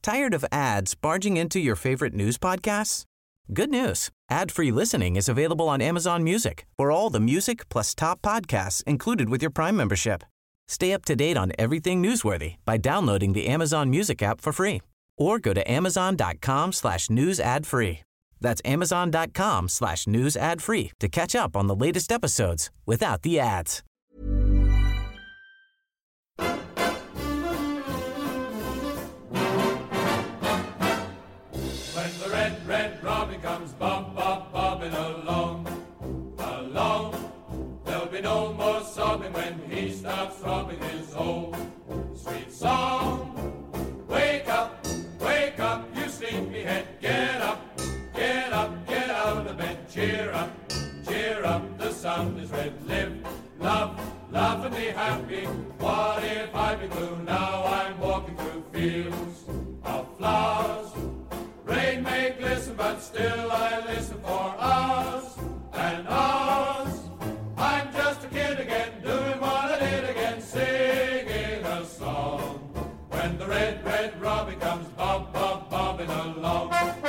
Tired of ads barging into your favorite news podcasts? Good news. Ad-free listening is available on Amazon Music for all the music plus top podcasts included with your Prime membership. Stay up to date on everything newsworthy by downloading the Amazon Music app for free or go to amazon.com/news ad free. That's amazon.com/news ad free to catch up on the latest episodes without the ads. When the red, red robin comes bobbing along, there'll be no more sobbing when he starts throbbing his old sweet song. Wake up, you sleepyhead, get up, get out of bed, cheer up, the sun is red, live, love, laugh and be happy. What if I be blue? Now I'm walking through fields of flowers. Rain may glisten, but still I listen for hours and hours. I'm just a kid again, doing what I did again, singing a song. When the red, red robin comes bobbing along.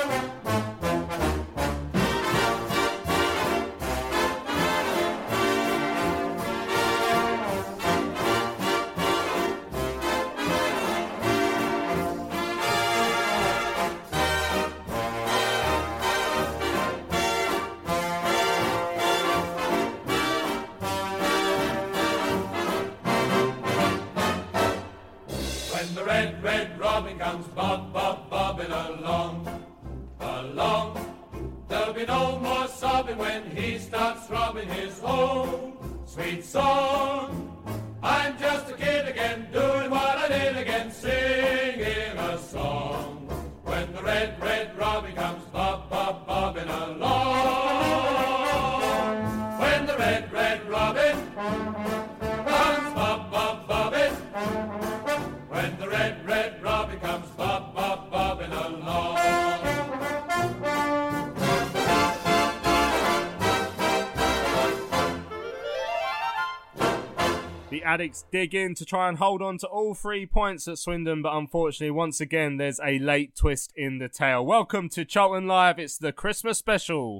When the red, red robin comes bobbing along, there'll be no more sobbing when he starts throbbing his own sweet song. I'm just a kid again, doing what I did again, singing a song. When the red, red robin comes bobbing along. When the red, red robin comes bobbing. When the red, red robin comes bobbing along. The Addicts dig in to try and hold on to all 3 points at Swindon, but unfortunately, once again, there's a late twist in the tale. Welcome to Charlton Live. It's the Christmas special.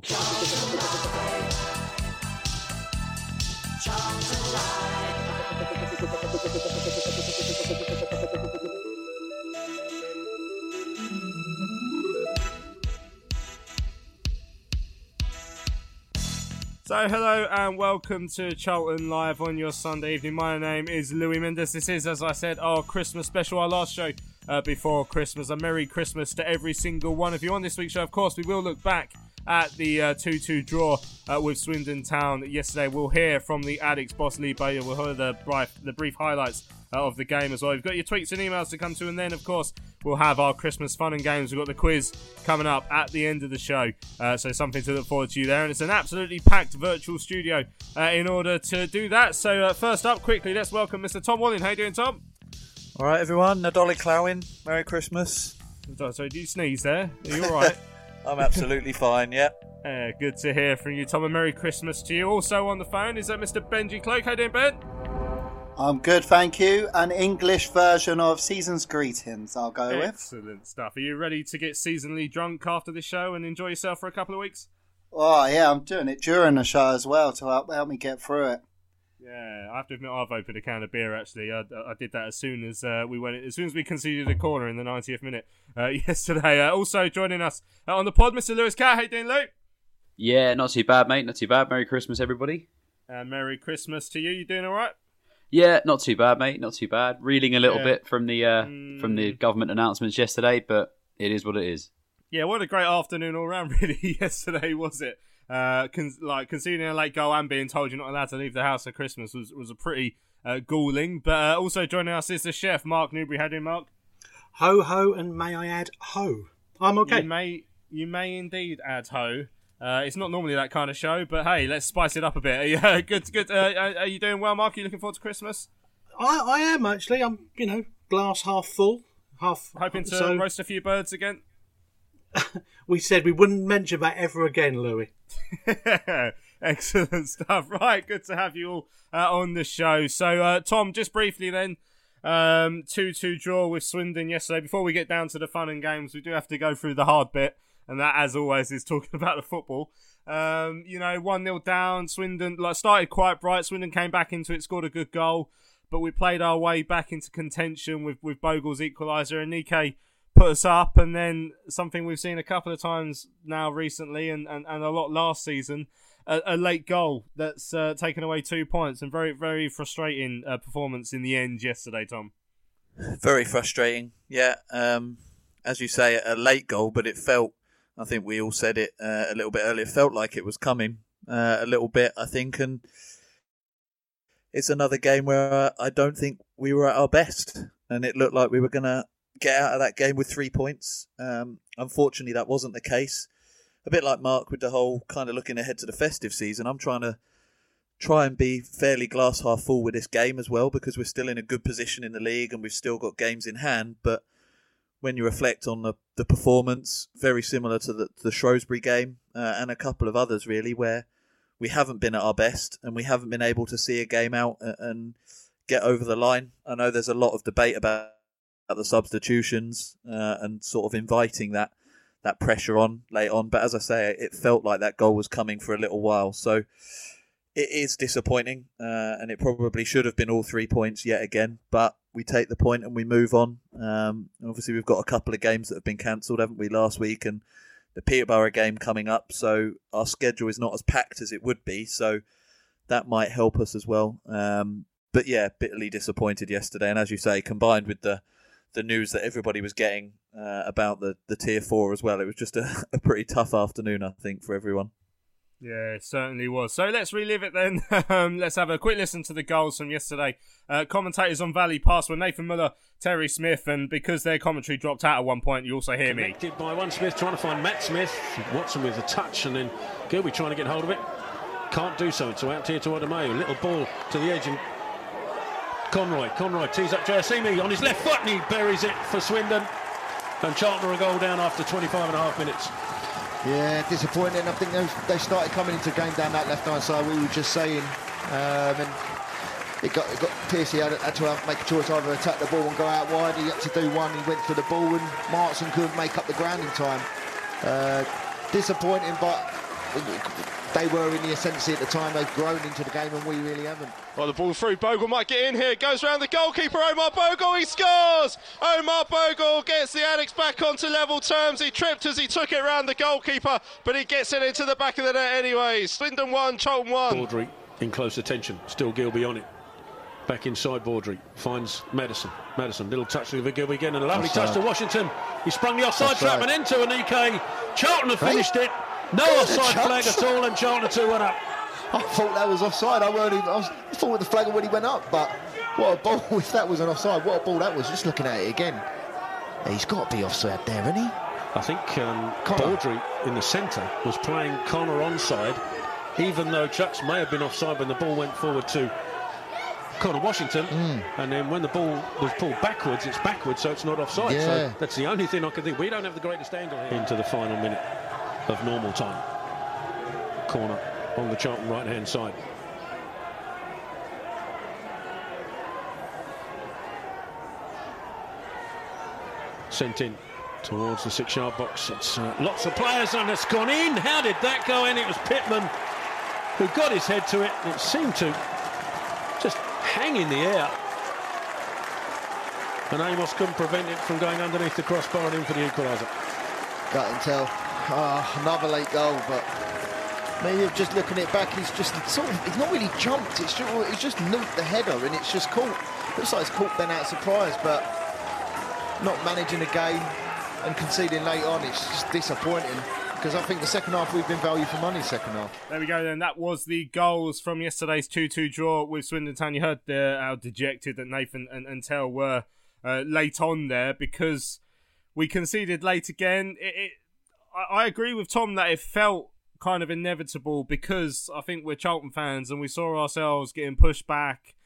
So hello and welcome to Charlton Live on your Sunday evening. My name is Louis Mendes. This is, as I said, our Christmas special, our last show before Christmas. A Merry Christmas to every single one of you. On this week's show, of course, we will look back at the 2-2 draw with Swindon Town yesterday. We'll hear from the Addicts boss Lee Bowyer. We'll hear the brief highlights of the game as well. You've got your tweets and emails to come to, and then of course we'll have our Christmas fun and games. We've got the quiz coming up at the end of the show, so something to look forward to there. And it's an absolutely packed virtual studio in order to do that. So first up, quickly, let's welcome Mr. Tom Walling. How you doing, Tom? All right, everyone. Nadolly Clowin. Merry Christmas. So do you sneeze there? Are you all right? I'm absolutely fine, yeah. Good to hear from you, Tom, and Merry Christmas to you. Also on the phone is Mr. Benji Cloak. How you doing, Ben? I'm good, thank you. An English version of Season's Greetings, I'll go with. Excellent stuff. Are you ready to get seasonally drunk after the show and enjoy yourself for a couple of weeks? Oh, yeah, I'm doing it during the show as well to help me get through it. Yeah, I have to admit I've opened a can of beer actually. I did that as soon as we conceded a corner in the 90th minute yesterday. Also joining us on the pod, Mr. Lewis Cat. How you doing, Luke? Yeah, not too bad, mate. Not too bad. Merry Christmas, everybody. Merry Christmas to you. You doing all right? Yeah, not too bad, mate. Not too bad. Reeling a little bit from the government announcements yesterday, but it is what it is. Yeah, what a great afternoon all round, really. Yesterday, was it? Conceding a late goal and being told you're not allowed to leave the house at Christmas was a pretty galling. But also joining us is the chef, Mark Newbury. How do you, Mark? Ho ho, and may I add ho? I'm okay. You may indeed add ho. It's not normally that kind of show, but hey, let's spice it up a bit. Good. Are you doing well, Mark? Are you looking forward to Christmas? I am actually. I'm, glass half full, half. Hoping to roast a few birds again. We said we wouldn't mention that ever again, Louis. Excellent stuff. Right, good to have you all on the show. So, Tom, just briefly then, 2-2 draw with Swindon yesterday. Before we get down to the fun and games, we do have to go through the hard bit, and that, as always, is talking about the football. 1-0 down. Swindon started quite bright. Swindon came back into it, scored a good goal, but we played our way back into contention with Bogle's equaliser, and Nike put us up, and then something we've seen a couple of times now recently, and a lot last season, a late goal that's taken away 2 points, and very, very frustrating performance in the end yesterday, Tom. Very frustrating, yeah. As you say, a late goal, but it felt, I think we all said it a little bit earlier, felt like it was coming a little bit, I think, and it's another game where I don't think we were at our best, and it looked like we were going to get out of that game with 3 points. Unfortunately, that wasn't the case. A bit like Mark with the whole kind of looking ahead to the festive season, I'm trying and be fairly glass half full with this game as well, because we're still in a good position in the league and we've still got games in hand. But when you reflect on the performance, very similar to the Shrewsbury game and a couple of others really, where we haven't been at our best and we haven't been able to see a game out and get over the line. I know there's a lot of debate about the substitutions and sort of inviting that pressure on late on, but as I say, it felt like that goal was coming for a little while, so it is disappointing, and it probably should have been all 3 points yet again, but we take the point and we move on. Obviously we've got a couple of games that have been cancelled, haven't we, last week, and the Peterborough game coming up, so our schedule is not as packed as it would be, so that might help us as well. But yeah, bitterly disappointed yesterday, and as you say, combined with the news that everybody was getting about the Tier 4 as well. It was just a pretty tough afternoon, I think, for everyone. Yeah, it certainly was. So let's relive it then. Let's have a quick listen to the goals from yesterday. Commentators on Valley Pass were Nathan Muller, Terry Smith, and because their commentary dropped out at one point, you also hear me. Connected by one Smith, trying to find Matt Smith. Watson with a touch, and then Gilby trying to get hold of it. Can't do so, so out here to Ademayo. Little ball to the edge, and Conroy tees up Jayasimi on his left foot, and he buries it for Swindon. And Charlton are a goal down after 25.5 minutes. Yeah, disappointing. I think they started coming into the game down that left-hand side, we were just saying. And it got Piercy had to make a choice, either attack the ball and go out wide. He had to do one, he went for the ball, and Martin couldn't make up the ground in time. Disappointing, but they were in the ascendancy at the time. They've grown into the game and we really haven't. Well, the ball through, Bogle might get in here, goes round the goalkeeper, Omar Bogle, he scores! Omar Bogle gets the Addicks back onto level terms. He tripped as he took it round the goalkeeper, but he gets it into the back of the net anyway. Swindon 1, Charlton 1. Baudry in close attention, still Gilby on it. Back inside Baudry, finds Madison, little touch to Gilby again, and a lovely touch to Washington. He sprung the offside trap and into Anike. Charlton have finished it. No offside flag at all, and Charlton 2-1 up. I thought that was offside. I thought the flag already went up, but what a ball. If that was an offside, what a ball that was. Just looking at it again. He's got to be offside there, isn't he? I think Baudry in the centre was playing Connor onside, even though Chucks may have been offside when the ball went forward to Connor Washington, and then when the ball was pulled backwards, it's backwards, so it's not offside. Yeah. So that's the only thing I can think. We don't have the greatest angle here. Into the final minute of normal time. Corner on the Charlton right-hand side. Sent in towards the 6-yard box. It's lots of players, and it's gone in. How did that go in? It was Pittman who got his head to it. It seemed to just hang in the air, and Amos couldn't prevent it from going underneath the crossbar and in for the equaliser. Gut and tell. Another late goal, but maybe just looking at it back, he's not really jumped. He's just nuked the header, and it's just caught. Looks like it's caught Ben out surprise, but not managing the game and conceding late on. It's just disappointing, because I think the second half we've been value for money. Second half. There we go then. That was the goals from yesterday's 2-2 draw with Swindon Town. You heard how dejected that Nathan and Tell were late on there, because we conceded late again. I agree with Tom that it felt kind of inevitable, because I think we're Charlton fans and we saw ourselves getting pushed back,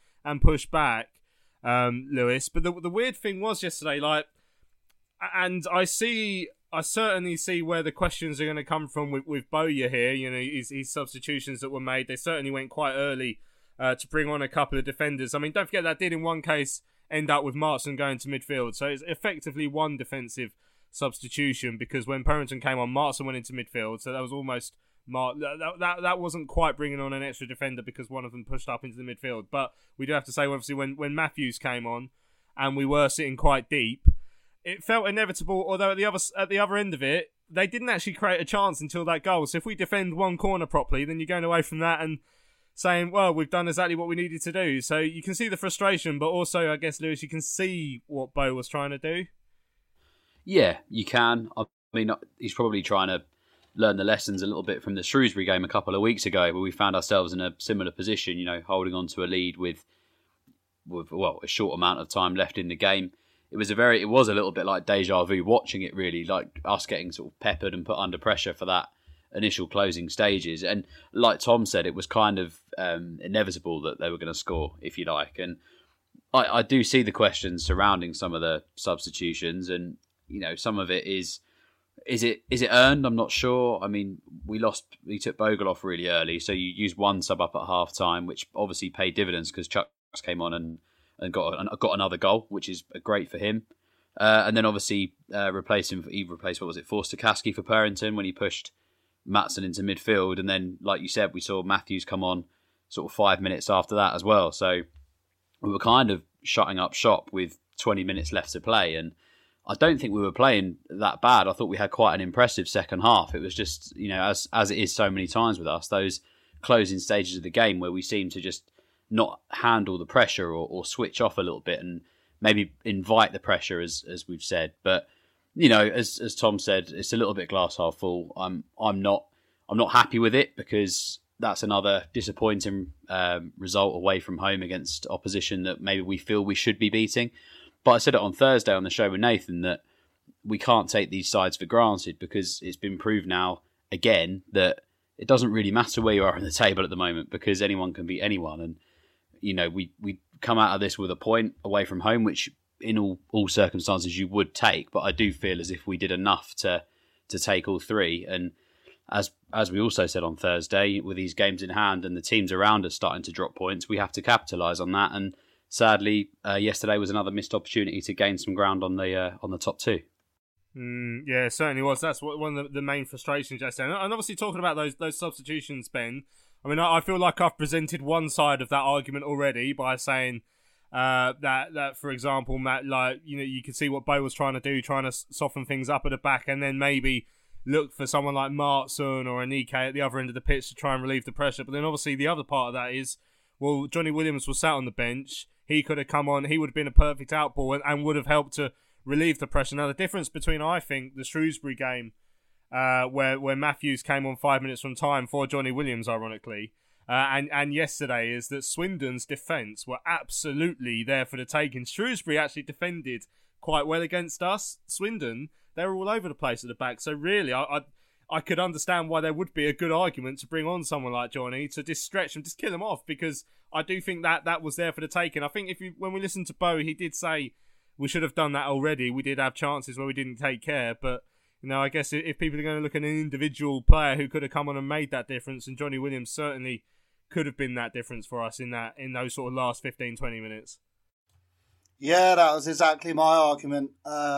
Lewis. But the weird thing was yesterday, and I certainly see where the questions are going to come from with Bowyer here. You know, his substitutions that were made, they certainly went quite early to bring on a couple of defenders. I mean, don't forget that did in one case end up with Martson going to midfield. So it's effectively one defensive substitution, because when Purrington came on, Martson went into midfield. So that was almost that wasn't quite bringing on an extra defender because one of them pushed up into the midfield. But we do have to say, obviously, when Matthews came on and we were sitting quite deep, it felt inevitable. Although at the other end of it, they didn't actually create a chance until that goal. So if we defend one corner properly, then you're going away from that and saying, well, we've done exactly what we needed to do. So you can see the frustration, but also, I guess, Lewis, you can see what Bo was trying to do. Yeah, you can. I mean, he's probably trying to learn the lessons a little bit from the Shrewsbury game a couple of weeks ago, where we found ourselves in a similar position, holding on to a lead with a short amount of time left in the game. It was a little bit like deja vu watching it, really, like us getting sort of peppered and put under pressure for that initial closing stages. And like Tom said, it was kind of inevitable that they were going to score, if you like. And I do see the questions surrounding some of the substitutions, and some of it is it earned? I'm not sure. I mean, we took Bogle off really early, so you used one sub up at half time, which obviously paid dividends because Chuck came on and got another goal, which is great for him. And then obviously he replaced Forster-Caskey for Purrington when he pushed Maatsen into midfield. And then, like you said, we saw Matthews come on sort of 5 minutes after that as well. So we were kind of shutting up shop with 20 minutes left to play. And I don't think we were playing that bad. I thought we had quite an impressive second half. It was just, as it is so many times with us, those closing stages of the game where we seem to just not handle the pressure or switch off a little bit and maybe invite the pressure, as we've said. But as Tom said, it's a little bit glass half full. I'm not happy with it, because that's another disappointing result away from home against opposition that maybe we feel we should be beating. But I said it on Thursday on the show with Nathan that we can't take these sides for granted, because it's been proved now again that it doesn't really matter where you are on the table at the moment, because anyone can beat anyone. And we come out of this with a point away from home, which in all circumstances you would take. But I do feel as if we did enough to take all three. And as we also said on Thursday, with these games in hand and the teams around us starting to drop points, we have to capitalise on that. And sadly, yesterday was another missed opportunity to gain some ground on the top two. Yeah, it certainly was. That's one of the main frustrations yesterday. And obviously, talking about those substitutions, Ben, I mean, I feel like I've presented one side of that argument already by saying that for example, Matt, you can see what Bo was trying to do, trying to soften things up at the back, and then maybe look for someone like Martson or Anike at the other end of the pitch to try and relieve the pressure. But then obviously the other part of that is, well, Johnny Williams was sat on the bench. He could have come on. He would have been a perfect outball and would have helped to relieve the pressure. Now, the difference between, I think, the Shrewsbury game, where Matthews came on 5 minutes from time for Johnny Williams, ironically, and yesterday, is that Swindon's defence were absolutely there for the taking. Shrewsbury actually defended quite well against us. Swindon, they were all over the place at the back. So really, I could understand why there would be a good argument to bring on someone like Johnny to just stretch him, just kill him off, because I do think that was there for the taking. I think when we listened to Bo, he did say we should have done that already. We did have chances where we didn't take care, but I guess if people are going to look at an individual player who could have come on and made that difference, and Johnny Williams certainly could have been that difference for us in those sort of last 15-20 minutes. Yeah, that was exactly my argument.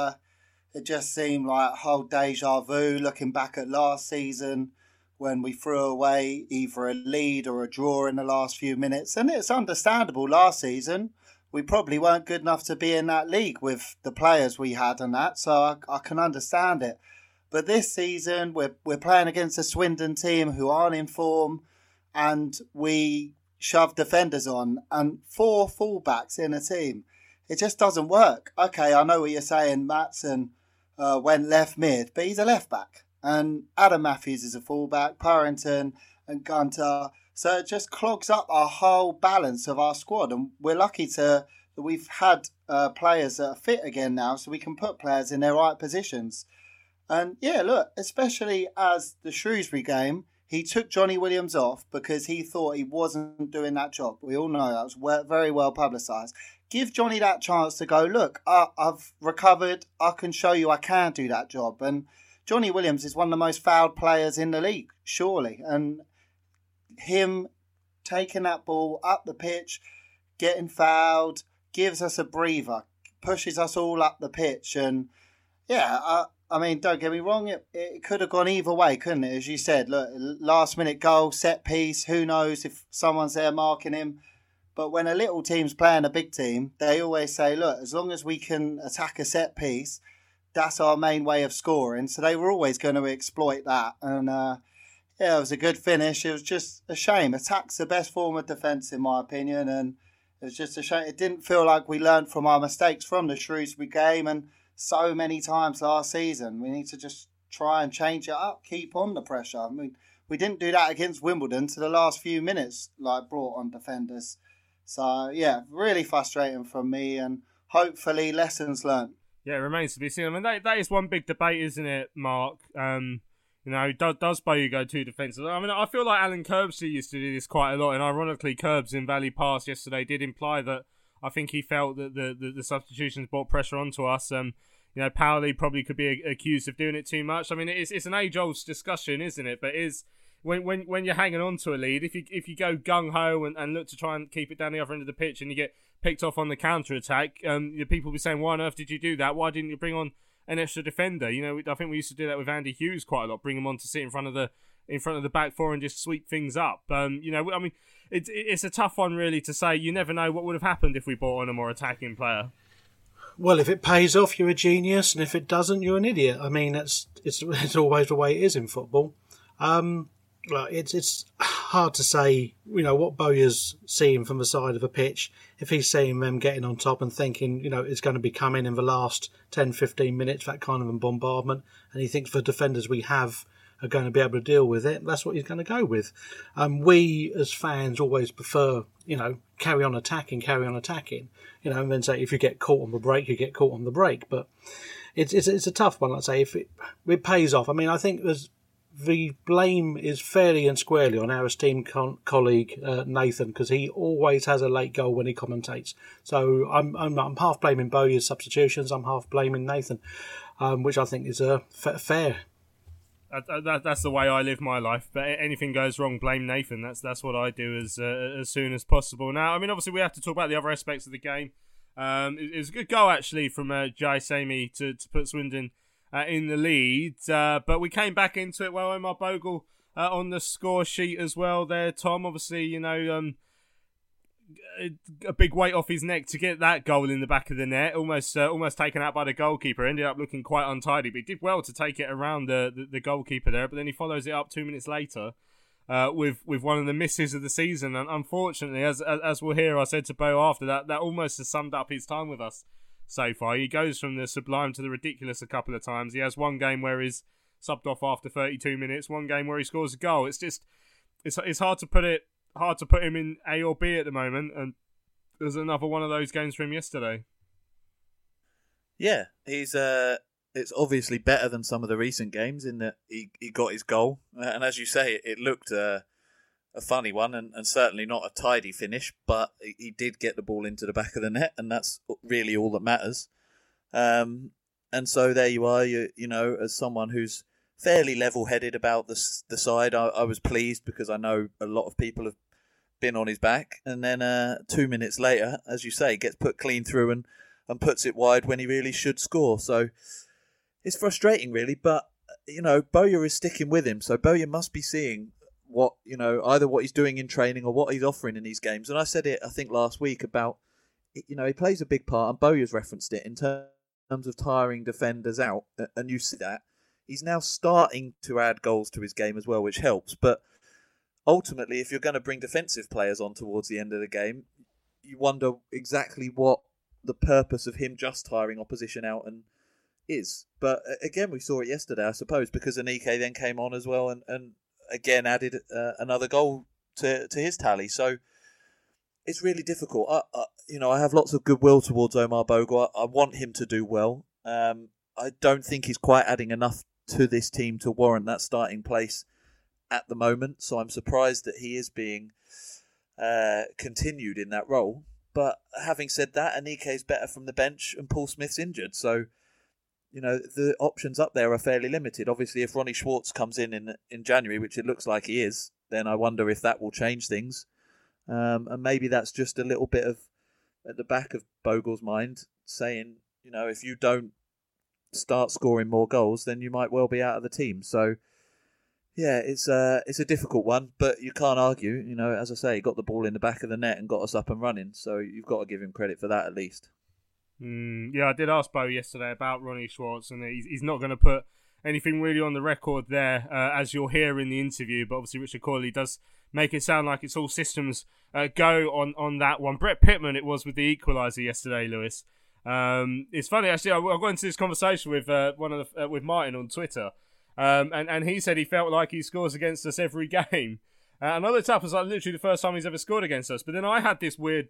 It just seemed like a whole deja vu looking back at last season when we threw away either a lead or a draw in the last few minutes. And it's understandable. Last season, we probably weren't good enough to be in that league with the players we had and that, so I can understand it. But this season, we're playing against a Swindon team who aren't in form, and we shove defenders on and 4 fullbacks in a team. It just doesn't work. Okay, I know what you're saying. Maatsen went left mid, but he's a left back. And Adam Matthews is a fullback, Purrington and Gunter. So it just clogs up our whole balance of our squad. And we're lucky that we've had players that are fit again now, so we can put players in their right positions. And yeah, look, especially as the Shrewsbury game, he took Johnny Williams off because he thought he wasn't doing that job. We all know that was very well publicised. Give Johnny that chance to go, look, I've recovered. I can show you I can do that job. And Johnny Williams is one of the most fouled players in the league, surely. And him taking that ball up the pitch, getting fouled, gives us a breather, pushes us all up the pitch. And yeah, I mean, don't get me wrong, it could have gone either way, couldn't it? As you said, look, last minute goal, set piece, who knows if someone's there marking him. But when a little team's playing a big team, they always say, look, as long as we can attack a set piece, that's our main way of scoring. So they were always going to exploit that. And yeah, it was a good finish. It was just a shame. Attack's the best form of defence, in my opinion. And it was just a shame. It didn't feel like we learned from our mistakes from the Shrewsbury game. And so many times last season, we need to just try and change it up, keep on the pressure. I mean, we didn't do that against Wimbledon to the last few minutes, like brought on defenders. So, yeah, really frustrating from me, and hopefully lessons learned. Yeah, it remains to be seen. I mean, that is one big debate, isn't it, Mark? Does Bowyer go too defensive? I mean, I feel like Alan Curbsey used to do this quite a lot, and ironically, Curbs in Valley Pass yesterday did imply that I think he felt that the substitutions brought pressure onto us. Powley probably could be accused of doing it too much. I mean, it's an age-old discussion, isn't it? But when you're hanging on to a lead, if you go gung-ho and look to try and keep it down the other end of the pitch and you get picked off on the counter-attack, people will be saying, why on earth did you do that? Why didn't you bring on an extra defender? I think we used to do that with Andy Hughes quite a lot, bring him on to sit in front of the back four and just sweep things up. It's a tough one really to say. You never know what would have happened if we brought on a more attacking player. Well, if it pays off, you're a genius, and if it doesn't, you're an idiot. I mean, it's always the way it is in football. It's hard to say, what Bowyer's seeing from the side of a pitch. If he's seeing them getting on top and thinking, it's going to be coming in the last 10, 15 minutes, that kind of a bombardment, and he thinks the defenders we have are going to be able to deal with it, that's what he's going to go with. We, as fans, always prefer, carry on attacking, and then say if you get caught on the break, you get caught on the break. But it's a tough one, I'd say, if it pays off. I mean, I think the blame is fairly and squarely on our esteemed colleague Nathan, because he always has a late goal when he commentates. So I'm half blaming Bowyer's substitutions, I'm half blaming Nathan, which I think is fair. That's the way I live my life. But anything goes wrong, blame Nathan. That's what I do as soon as possible. Now, I mean, obviously we have to talk about the other aspects of the game. It was a good goal actually from Jai Sami to put Swindon in the lead, but we came back into it. Well, Omar Bogle on the score sheet as well there, Tom. Obviously, a big weight off his neck to get that goal in the back of the net, almost taken out by the goalkeeper. Ended up looking quite untidy, but he did well to take it around the goalkeeper there. But then he follows it up 2 minutes later with one of the misses of the season. And unfortunately, as we'll hear, I said to Bo after that almost has summed up his time with us so far. He goes from the sublime to the ridiculous a couple of times. He has one game where he's subbed off after 32 minutes, one game where he scores a goal. It's hard to put him in A or B at the moment, and there's another one of those games for him yesterday. Yeah, he's it's obviously better than some of the recent games in that he got his goal, and as you say, it looked a funny one and certainly not a tidy finish, but he did get the ball into the back of the net, and that's really all that matters. And so there you are, you know, as someone who's fairly level-headed about the side, I was pleased because I know a lot of people have been on his back, and then 2 minutes later, as you say, gets put clean through and puts it wide when he really should score. So it's frustrating, really, but, you know, Bowyer is sticking with him, so Bowyer must be seeing what, you know, either what he's doing in training or what he's offering in these games. And I said it, I think, last week about, you know, he plays a big part, and Bowyer's referenced it in terms of tiring defenders out, and you see that. He's now starting to add goals to his game as well, which helps. But ultimately, if you're going to bring defensive players on towards the end of the game, you wonder exactly what the purpose of him just tiring opposition out and is. But again, we saw it yesterday, I suppose, because Anike then came on as well and again added another goal to his tally. So it's really difficult. I have lots of goodwill towards Omar Bogle. I want him to do well. I don't think he's quite adding enough to this team to warrant that starting place at the moment. So I'm surprised that he is being continued in that role. But having said that, Anike is better from the bench and Paul Smith's injured. So, you know, the options up there are fairly limited. Obviously, if Ronnie Schwartz comes in January, which it looks like he is, then I wonder if that will change things. And maybe that's just a little bit of at the back of Bogle's mind, saying, if you don't start scoring more goals, then you might well be out of the team. So, yeah, it's a difficult one, but you can't argue. As I say, he got the ball in the back of the net and got us up and running. So you've got to give him credit for that at least. Yeah, I did ask Bo yesterday about Ronnie Schwartz, and he's not going to put anything really on the record there, as you'll hear in the interview. But obviously, Richard Coyley does make it sound like it's all systems go on that one. Brett Pittman, it was with the equaliser yesterday, Lewis. It's funny actually. I got into this conversation with with Martin on Twitter, and he said he felt like he scores against us every game. And I looked up, it was like literally the first time he's ever scored against us. But then I had this weird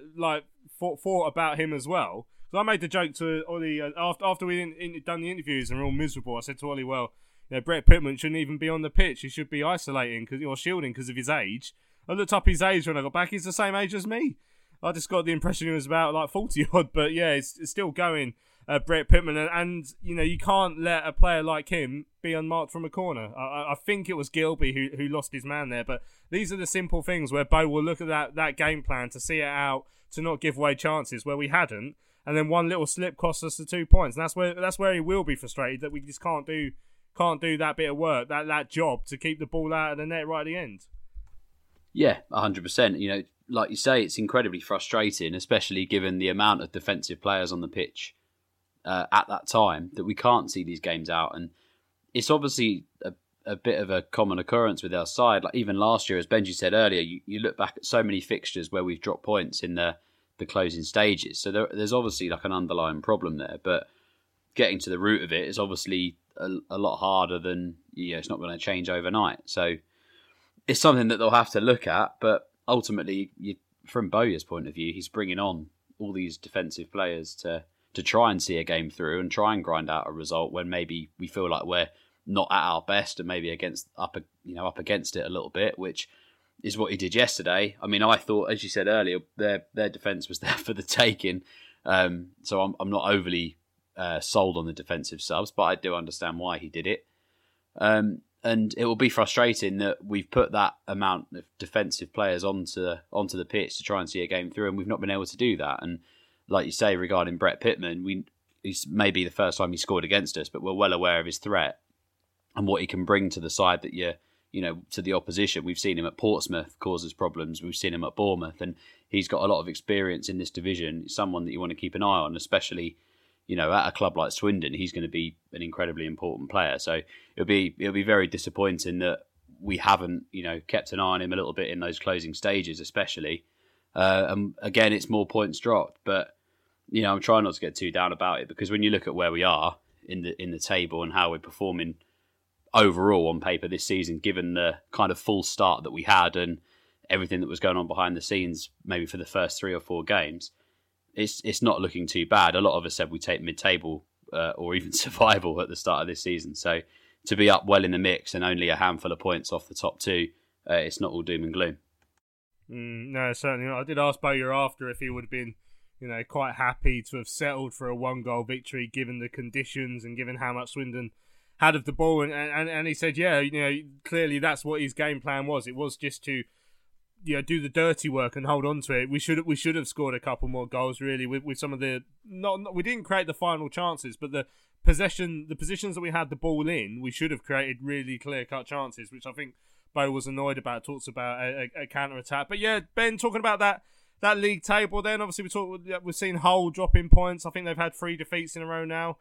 thought about him as well. So I made the joke to Ollie after we done the interviews and we're all miserable. I said to Ollie, well, Brett Pittman shouldn't even be on the pitch. He should be isolating or shielding because of his age. I looked up his age when I got back. He's the same age as me. I just got the impression he was about like 40 odd. But yeah, it's still going, Brett Pittman. And you can't let a player like him be unmarked from a corner. I think it was Gilby who lost his man there. But these are the simple things where Bo will look at that game plan to see it out, to not give away chances where we hadn't. And then one little slip costs us the 2 points. And that's where he will be frustrated, that we just can't do that bit of work, that job to keep the ball out of the net right at the end. Yeah, 100%. Like you say, it's incredibly frustrating, especially given the amount of defensive players on the pitch at that time, that we can't see these games out. And it's obviously a bit of a common occurrence with our side. Like even last year, as Benji said earlier, you look back at so many fixtures where we've dropped points in the closing stages. So there's obviously like an underlying problem there, but getting to the root of it is obviously a lot harder than, it's not going to change overnight. So it's something that they'll have to look at, but ultimately, from Bowyer's point of view, he's bringing on all these defensive players to try and see a game through and try and grind out a result when maybe we feel like we're not at our best and maybe up against it a little bit, which is what he did yesterday. I mean, I thought, as you said earlier, their defence was there for the taking. So I'm not overly sold on the defensive subs, but I do understand why he did it. And it will be frustrating that we've put that amount of defensive players onto the pitch to try and see a game through, and we've not been able to do that. And like you say, regarding Brett Pittman, he's maybe the first time he scored against us, but we're well aware of his threat and what he can bring to the side that to the opposition. We've seen him at Portsmouth causes problems. We've seen him at Bournemouth, and he's got a lot of experience in this division. He's someone that you want to keep an eye on, especially, at a club like Swindon. He's going to be an incredibly important player. So it'll be very disappointing that we haven't, kept an eye on him a little bit in those closing stages, especially. Again, it's more points dropped, but I'm trying not to get too down about it, because when you look at where we are in the table and how we're performing overall on paper this season, given the kind of full start that we had and everything that was going on behind the scenes, maybe for the first 3 or 4 games, it's not looking too bad. A lot of us said we take mid-table or even survival at the start of this season. So to be up well in the mix and only a handful of points off the top 2, it's not all doom and gloom. No, certainly not. I did ask Bowyer after if he would have been, quite happy to have settled for a 1-goal victory given the conditions and given how much Swindon had of the ball, and he said, clearly that's what his game plan was. It was just to, do the dirty work and hold on to it. We should have scored a couple more goals, really, with some of the we didn't create the final chances, but the positions that we had the ball in, we should have created really clear-cut chances, which I think Bo was annoyed about. Talks about a counter attack, but yeah, Ben, talking about that league table. Then obviously we've seen Hull dropping points. I think they've had 3 defeats in a row now.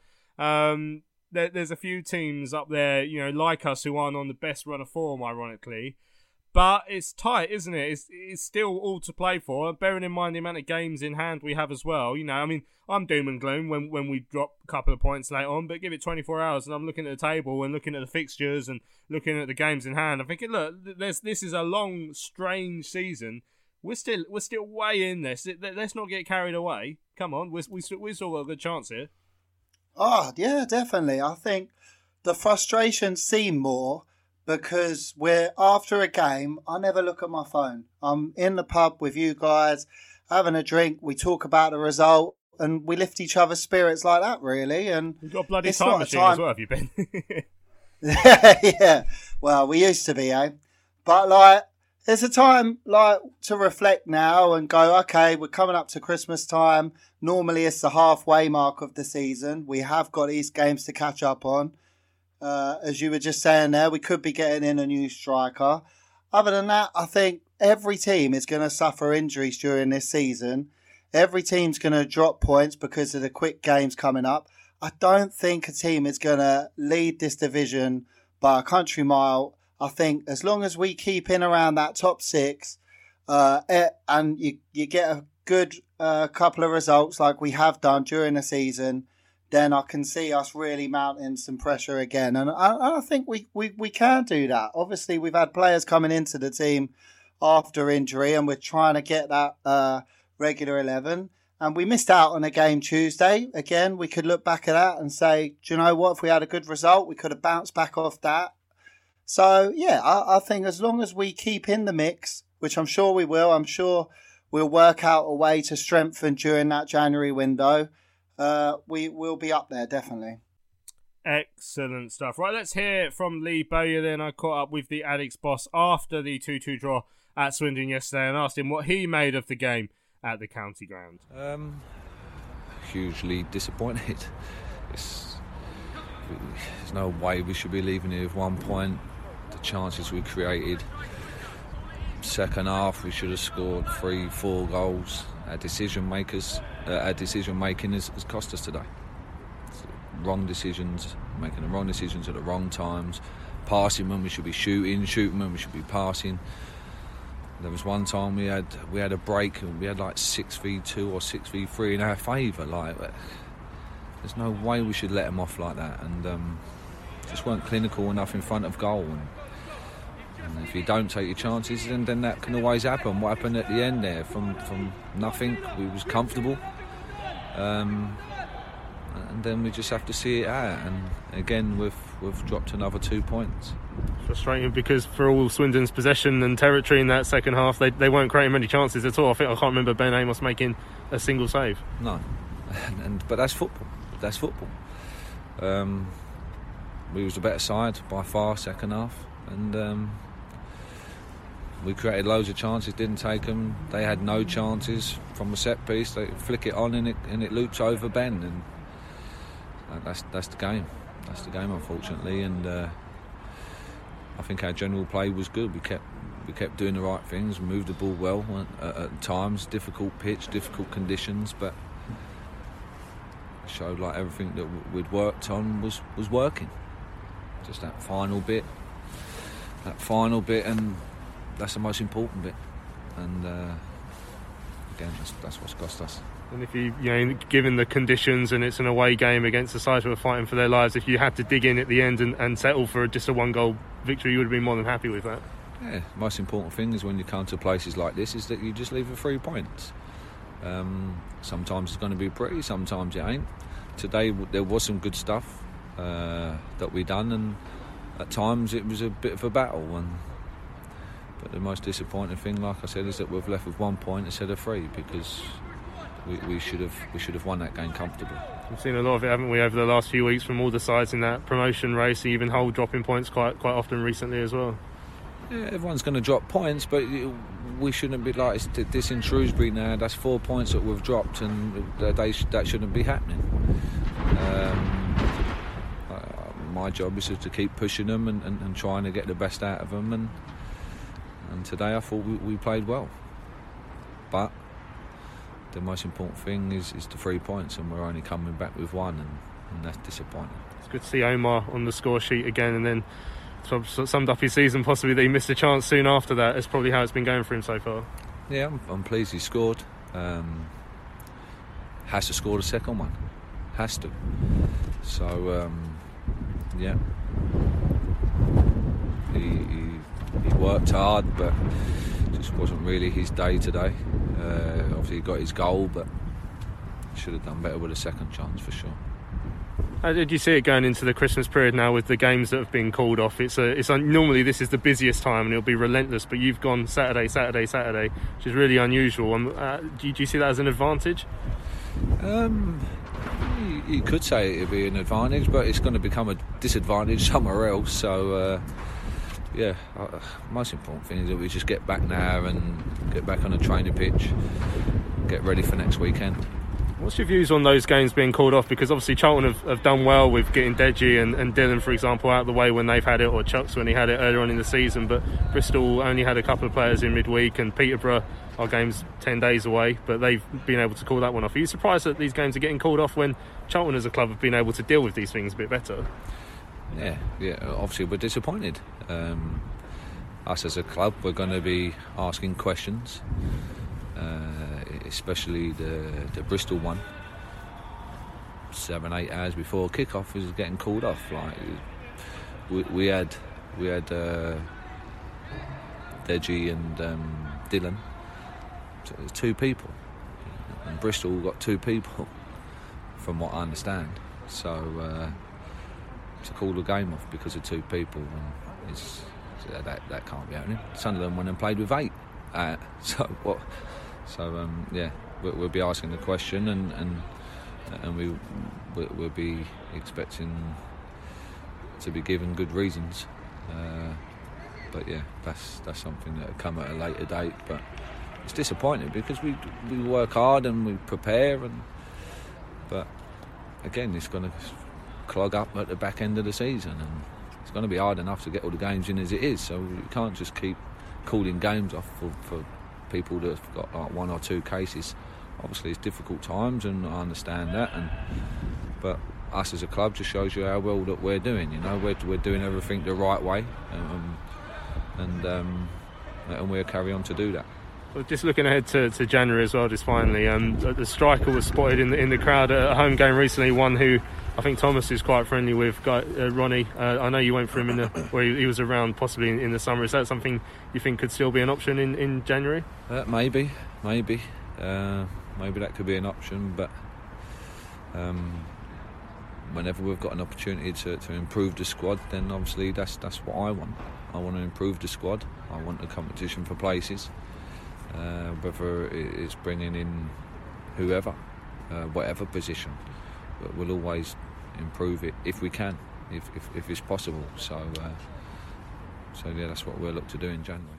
There's a few teams up there, like us, who aren't on the best run of form, ironically. But it's tight, isn't it? It's still all to play for, bearing in mind the amount of games in hand we have as well. I'm doom and gloom when we drop a couple of points late on, but give it 24 hours and I'm looking at the table and looking at the fixtures and looking at the games in hand. I'm thinking, look, this is a long, strange season. We're still way in this. Let's not get carried away. Come on, we still got a good chance here. Oh, yeah, definitely. I think the frustrations seem more because we're after a game. I never look at my phone. I'm in the pub with you guys, having a drink. We talk about the result and we lift each other's spirits like that, really. And you've got a bloody time machine as well, have you been? Yeah. Well, we used to be, eh? But It's a time like to reflect now and go, okay, we're coming up to Christmas time. Normally it's the halfway mark of the season. We have got these games to catch up on. As you were just saying there, we could be getting in a new striker. Other than that, I think every team is going to suffer injuries during this season. Every team's going to drop points because of the quick games coming up. I don't think a team is going to lead this division by a country mile. I think as long as we keep in around that top 6 and you get a good couple of results like we have done during the season, then I can see us really mounting some pressure again. And I think we can do that. Obviously, we've had players coming into the team after injury and we're trying to get that regular 11. And we missed out on a game Tuesday. Again, we could look back at that and say, do you know what? If we had a good result, we could have bounced back off that. So, yeah, I think as long as we keep in the mix, which I'm sure we will, I'm sure we'll work out a way to strengthen during that January window. We will be up there, definitely. Excellent stuff. Right, let's hear from Lee Bowyer then. I caught up with the Addicks boss after the 2-2 draw at Swindon yesterday and asked him what he made of the game at the county ground. Hugely disappointed. There's no way we should be leaving here with 1 point. The chances we created. Second half, we should have scored 3-4 goals. Our decision making has cost us today. Wrong decisions, making the wrong decisions at the wrong times, passing when we should be shooting when we should be passing. There was one time we had a break and we had like 6v2 or 6v3 in our favour. Like, there's no way we should let them off like that, and just weren't clinical enough in front of goal. And if you don't take your chances, then that can always happen. What happened at the end there? From nothing, we was comfortable, and then we just have to see it out. And again, we've dropped another 2 points. Frustrating because for all Swindon's possession and territory in that second half, they weren't creating many chances at all. I can't remember Ben Amos making a single save. No, but that's football. That's football. We was the better side by far second half, and we created loads of chances, didn't take them. They had no chances from a set piece. They flick it on and it loops over Ben, and that's the game. That's the game, unfortunately. And I think our general play was good. We kept doing the right things, moved the ball well at times. Difficult pitch, difficult conditions, but it showed like everything that we'd worked on was working. Just that final bit, and that's the most important bit. And again, that's what's cost us. And if you given the conditions and it's an away game against the side who are fighting for their lives, if you had to dig in at the end and settle for just a 1-goal victory, you would have been more than happy with that. Yeah, most important thing is when you come to places like this is that you just leave with 3 points. Sometimes it's going to be pretty, sometimes it ain't. Today there was some good stuff that we done, and at times it was a bit of a battle. But the most disappointing thing, like I said, is that we've left with 1 point instead of 3, because we should have won that game comfortably. We've seen a lot of it, haven't we, over the last few weeks from all the sides in that promotion race, even Hull dropping points quite often recently as well. Yeah, everyone's going to drop points, but we shouldn't be like this in Shrewsbury now. That's 4 points that we've dropped, and that shouldn't be happening. My job is to keep pushing them and trying to get the best out of them. And today I thought we played well. But the most important thing is the 3 points, and we're only coming back with 1, and that's disappointing. It's good to see Omar on the score sheet again, and then summed up his season possibly that he missed a chance soon after that. That's probably how it's been going for him so far. Yeah, I'm pleased he scored. Has to score the second one. Has to. So, yeah. He worked hard, but just wasn't really his day today. Obviously he got his goal, but should have done better with a second chance for sure. How did you see it going into the Christmas period now with the games that have been called off? It's normally this is the busiest time and it'll be relentless, but you've gone Saturday, which is really unusual. Do you see that as an advantage? You could say it'd be an advantage, but it's going to become a disadvantage somewhere else. So yeah, most important thing is that we just get back now and get back on the training pitch, get ready for next weekend. What's your views on those games being called off? Because obviously Charlton have done well with getting Deji and Dylan, for example, out of the way when they've had it, or Chucks when he had it earlier on in the season. But Bristol only had a couple of players in midweek, and Peterborough, our game's 10 days away, but they've been able to call that one off. Are you surprised that these games are getting called off when Charlton as a club have been able to deal with these things a bit better? Yeah, obviously we're disappointed. Us as a club, we're going to be asking questions. Especially the Bristol one, 7-8 hours before kick-off is getting called off. Like we had Deji and Dylan, so there's 2 people, and Bristol got 2 people, from what I understand. So to call the game off because of 2 people, that can't be happening. Sunderland went and played with 8. So what? So we'll be asking the question, and we'll be expecting to be given good reasons. But yeah, that's something that'll come at a later date. But it's disappointing because we work hard and we prepare, but again, it's going to clog up at the back end of the season, and it's going to be hard enough to get all the games in as it is. So you can't just keep calling games off for people that have got like 1 or 2 cases. Obviously it's difficult times, and I understand that, but us as a club just shows you how well that we're doing. You know, we're doing everything the right way, and we'll carry on to do that. Well, just looking ahead to January as well, just finally, the striker was spotted in the crowd at a home game recently, one who I think Thomas is quite friendly with, Ronnie. I know you went for him where he was around possibly in the summer. Is that something you think could still be an option in January? Maybe that could be an option, but whenever we've got an opportunity to improve the squad, then obviously that's what I want. I want to improve the squad. I want the competition for places, whether it's bringing in whoever, whatever position. But we'll always improve it if we can, if it's possible. So yeah, that's what we'll look to do in January.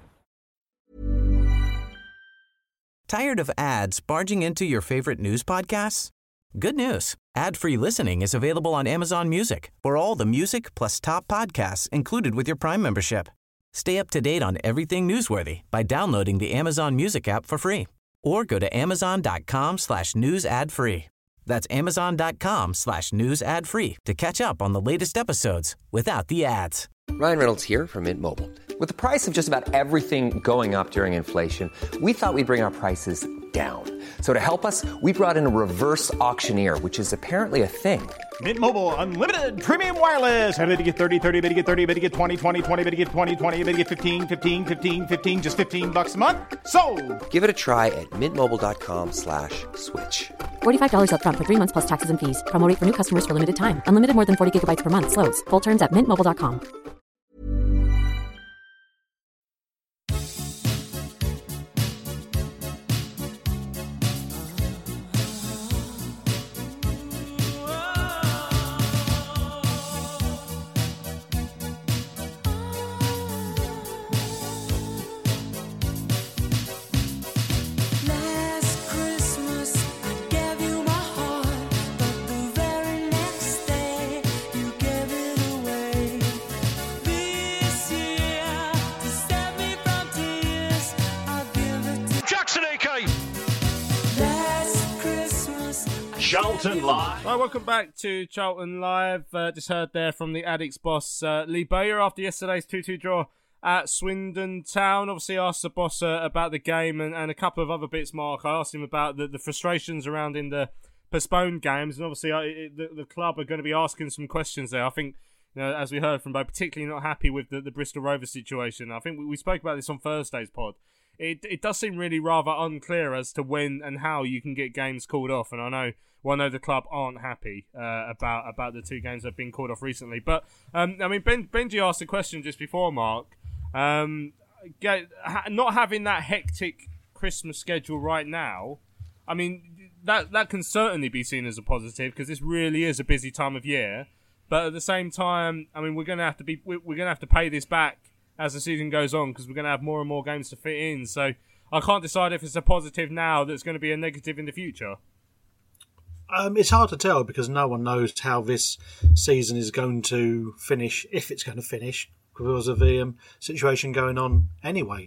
Tired of ads barging into your favorite news podcasts? Good news. Ad-free listening is available on Amazon Music for all the music plus top podcasts included with your Prime membership. Stay up to date on everything newsworthy by downloading the Amazon Music app for free, or go to amazon.com/news ad free. That's amazon.com/news ad free to catch up on the latest episodes without the ads. Ryan Reynolds here from Mint Mobile. With the price of just about everything going up during inflation, we thought we'd bring our prices down. So to help us, we brought in a reverse auctioneer, which is apparently a thing. Mint Mobile Unlimited Premium Wireless. How to get 30, 30, bit to get 30, bit to get 20, 20, 20, bit to get 20, 20, bit to get 15, 15, 15, 15, just $15 a month? Sold! Give it a try at mintmobile.com/switch. $45 up front for 3 months plus taxes and fees. Promo rate for new customers for limited time. Unlimited more than 40 gigabytes per month. Slows full terms at mintmobile.com. Charlton Live. Right, welcome back to Charlton Live. Just heard there from the Addicts boss, Lee Bowyer, after yesterday's 2-2 draw at Swindon Town. Obviously asked the boss about the game and a couple of other bits, Mark. I asked him about the frustrations around in the postponed games, and obviously the club are going to be asking some questions there. I think, you know, as we heard from Bo, particularly not happy with the Bristol Rovers situation. I think we spoke about this on Thursday's pod. It does seem really rather unclear as to when and how you can get games called off, and I know the club aren't happy about the 2 games that have been called off recently. But I mean, Benji asked a question just before, Mark. Not having that hectic Christmas schedule right now, I mean, that can certainly be seen as a positive because this really is a busy time of year. But at the same time, I mean, we're gonna have to pay this back as the season goes on, because we're going to have more and more games to fit in. So I can't decide if it's a positive now that's going to be a negative in the future. It's hard to tell because no one knows how this season is going to finish, if it's going to finish, because of the situation going on anyway.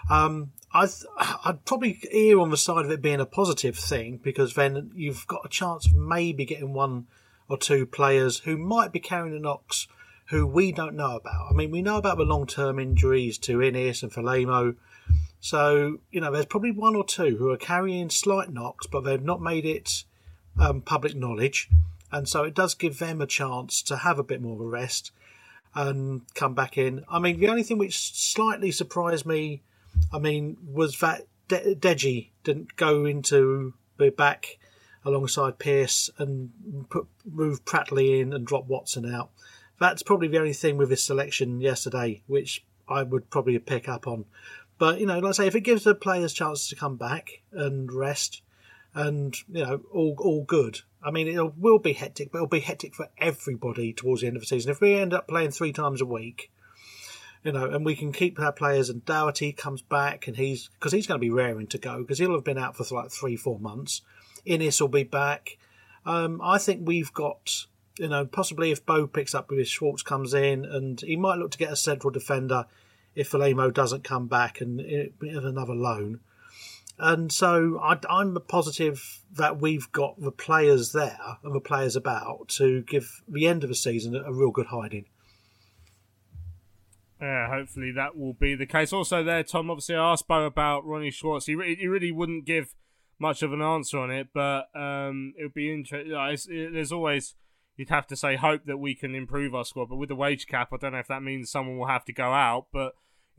I'd probably err on the side of it being a positive thing, because then you've got a chance of maybe getting one or two players who might be carrying the knocks who we don't know about. I mean, we know about the long-term injuries to Innes and Falemo. So, there's probably one or two who are carrying slight knocks, but they've not made it public knowledge. And so it does give them a chance to have a bit more of a rest and come back in. I mean, the only thing which slightly surprised me, was that Deji didn't go into the back alongside Pearce and move Pratley in and drop Watson out. That's probably the only thing with his selection yesterday, which I would probably pick up on. But, like I say, if it gives the players chances to come back and rest and, all good. I mean, it will be hectic, but it'll be hectic for everybody towards the end of the season. If we end up playing 3 times a week, and we can keep our players, and Doherty comes back, and he's going to be raring to go, because he'll have been out for like 3-4 months. Innes will be back. I think we've got, possibly if Bo picks up with Schwartz comes in, and he might look to get a central defender if Falemo doesn't come back and have another loan. And so I'm positive that we've got the players there and the players about to give the end of the season a real good hiding. Yeah, hopefully that will be the case. Also there, Tom, obviously I asked Bo about Ronnie Schwartz. He really wouldn't give much of an answer on it, but it would be interesting. There's always, you'd have to say, hope that we can improve our squad. But with the wage cap, I don't know if that means someone will have to go out. But,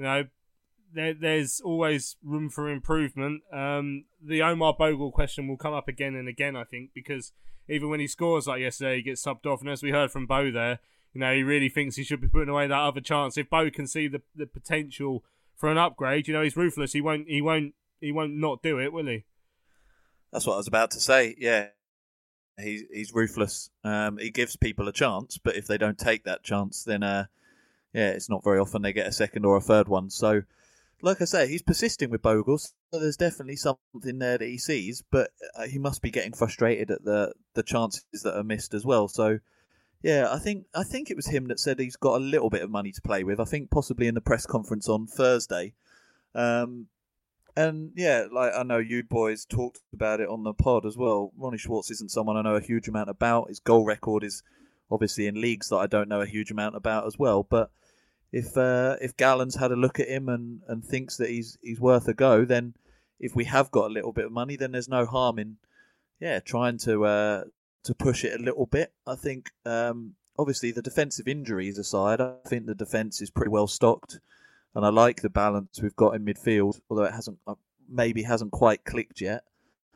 there's always room for improvement. The Omar Bogle question will come up again and again, I think, because even when he scores like yesterday, he gets subbed off. And as we heard from Bo there, he really thinks he should be putting away that other chance. If Bo can see the potential for an upgrade, he's ruthless. He won't not do it, will he? That's what I was about to say. Yeah, he's ruthless. He gives people a chance, but if they don't take that chance, then it's not very often they get a second or a third one. So, like I say, he's persisting with Bogle. So there's definitely something there that he sees, but he must be getting frustrated at the chances that are missed as well. So, yeah, I think it was him that said he's got a little bit of money to play with. I think possibly in the press conference on Thursday. And yeah, like I know you boys talked about it on the pod as well. Ronnie Schwartz isn't someone I know a huge amount about. His goal record is obviously in leagues that I don't know a huge amount about as well. But if Gallen's had a look at him and thinks that he's worth a go, then if we have got a little bit of money, then there's no harm in trying to push it a little bit. I think obviously the defensive injuries aside, I think the defence is pretty well stocked. And I like the balance we've got in midfield, although it hasn't quite clicked yet.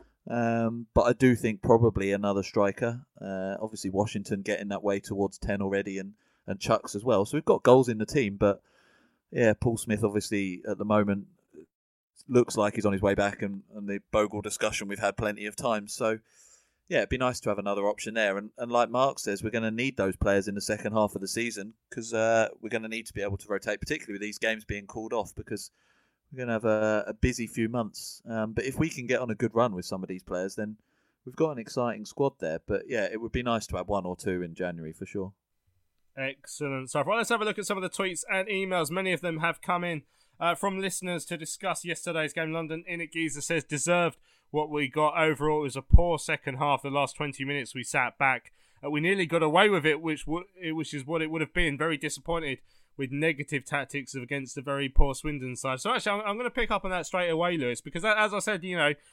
But I do think probably another striker. Obviously Washington getting that way towards 10 already, and Chucks as well. So we've got goals in the team. But yeah, Paul Smith obviously at the moment looks like he's on his way back, and the Bogle discussion we've had plenty of times. So yeah, it'd be nice to have another option there. And like Mark says, we're going to need those players in the second half of the season, because we're going to need to be able to rotate, particularly with these games being called off, because we're going to have a busy few months. But if we can get on a good run with some of these players, then we've got an exciting squad there. But yeah, it would be nice to have one or two in January for sure. Excellent stuff. Right, let's have a look at some of the tweets and emails. Many of them have come in from listeners to discuss yesterday's game. London Init Geezer says, deserved what we got. Overall, it was a poor second half. The last 20 minutes we sat back. We nearly got away with it, which is what it would have been. Very disappointed with negative tactics against a very poor Swindon side. So actually, I'm going to pick up on that straight away, Lewis, because as I said,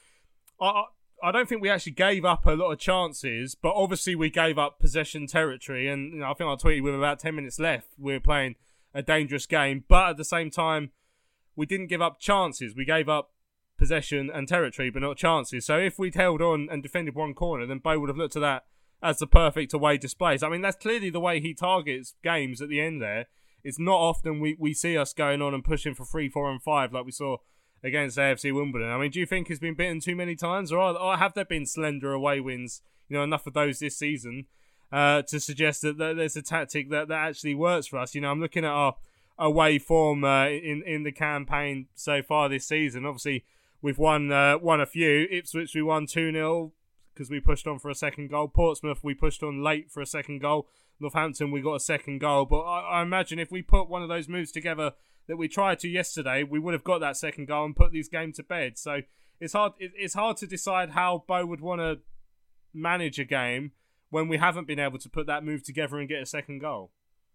I don't think we actually gave up a lot of chances, but obviously we gave up possession territory. And I think I tweeted with about 10 minutes left, we were playing a dangerous game. But at the same time, we didn't give up chances. We gave up possession and territory, but not chances. So if we'd held on and defended one corner, then Bo would have looked at that as the perfect away displays. I mean, that's clearly the way he targets games at the end there. It's not often we see us going on and pushing for 3, 4 and 5 like we saw against AFC Wimbledon. I mean, do you think he's been bitten too many times, or have there been slender away wins, enough of those this season to suggest that there's a tactic that actually works for us? I'm looking at away form in the campaign so far this season. Obviously, we've won a few. Ipswich, we won 2-0 because we pushed on for a second goal. Portsmouth, we pushed on late for a second goal. Northampton, we got a second goal. But I imagine if we put one of those moves together that we tried to yesterday, we would have got that second goal and put this game to bed. So it's hard to decide how Bo would want to manage a game when we haven't been able to put that move together and get a second goal.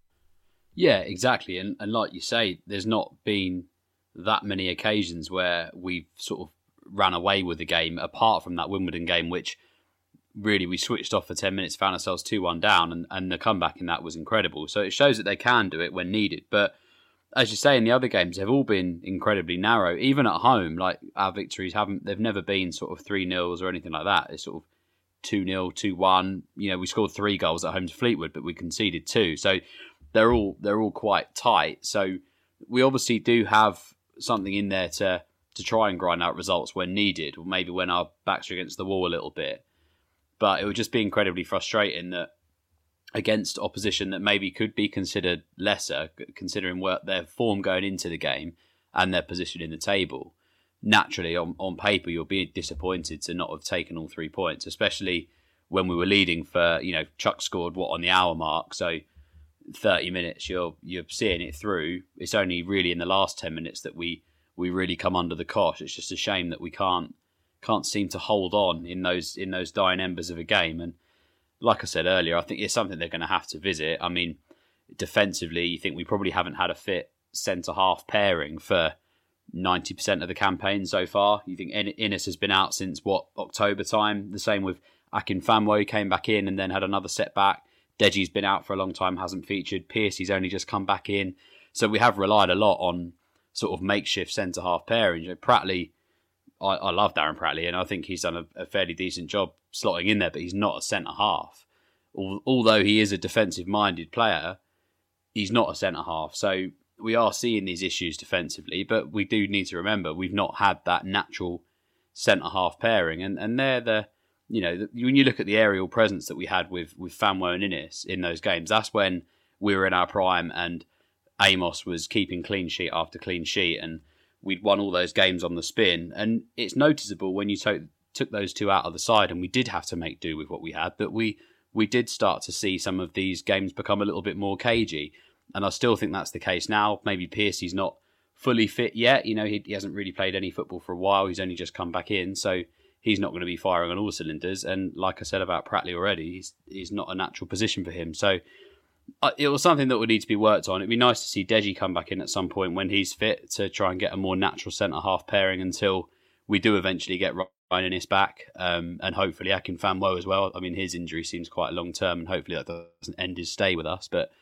Yeah, exactly. And like you say, there's not been that many occasions where we've sort of ran away with the game, apart from that Wimbledon game, which really we switched off for 10 minutes, found ourselves 2-1 down, and the comeback in that was incredible. So it shows that they can do it when needed. But as you say, in the other games, they've all been incredibly narrow. Even at home, like our victories they've never been sort of 3-0s or anything like that. It's sort of 2-0, 2-1. You know, we scored 3 goals at home to Fleetwood, but we conceded 2. So they're all quite tight. So we obviously do have something in there to try and grind out results when needed, or maybe when our backs are against the wall a little bit. But it would just be incredibly frustrating that against opposition that maybe could be considered lesser, considering their form going into the game and their position in the table, naturally on paper you'll be disappointed to not have taken all 3 points, especially when we were leading for, Chuck scored on the hour mark, so 30 minutes you're seeing it through. It's only really in the last 10 minutes that we really come under the cosh. It's just a shame that we can't seem to hold on in those dying embers of a game. And like I said earlier, I think it's something they're going to have to visit. I mean, defensively, you think we probably haven't had a fit centre-half pairing for 90% of the campaign so far. You think Innes has been out since, October time? The same with Akinfanwo, came back in and then had another setback. Deji's been out for a long time, hasn't featured. Piercy's only just come back in. So we have relied a lot on sort of makeshift centre-half pairing. Pratley, I love Darren Pratley, and I think he's done a fairly decent job slotting in there, but he's not a centre-half. Although he is a defensive-minded player, he's not a centre-half. So we are seeing these issues defensively, but we do need to remember we've not had that natural centre-half pairing. And they're when you look at the aerial presence that we had with Fanwo and Innes in those games, that's when we were in our prime and Amos was keeping clean sheet after clean sheet, and we'd won all those games on the spin. And it's noticeable when you took those two out of the side and we did have to make do with what we had, that we did start to see some of these games become a little bit more cagey. And I still think that's the case now. Maybe Piercy's not fully fit yet. He hasn't really played any football for a while. He's only just come back in, so he's not going to be firing on all cylinders. And like I said about Pratley already, he's not a natural position for him. So it was something that would need to be worked on. It'd be nice to see Deji come back in at some point when he's fit to try and get a more natural centre-half pairing until we do eventually get Ryan Innes back, and hopefully Akinfanwo as well. I mean, his injury seems quite long-term, and hopefully that doesn't end his stay with us. But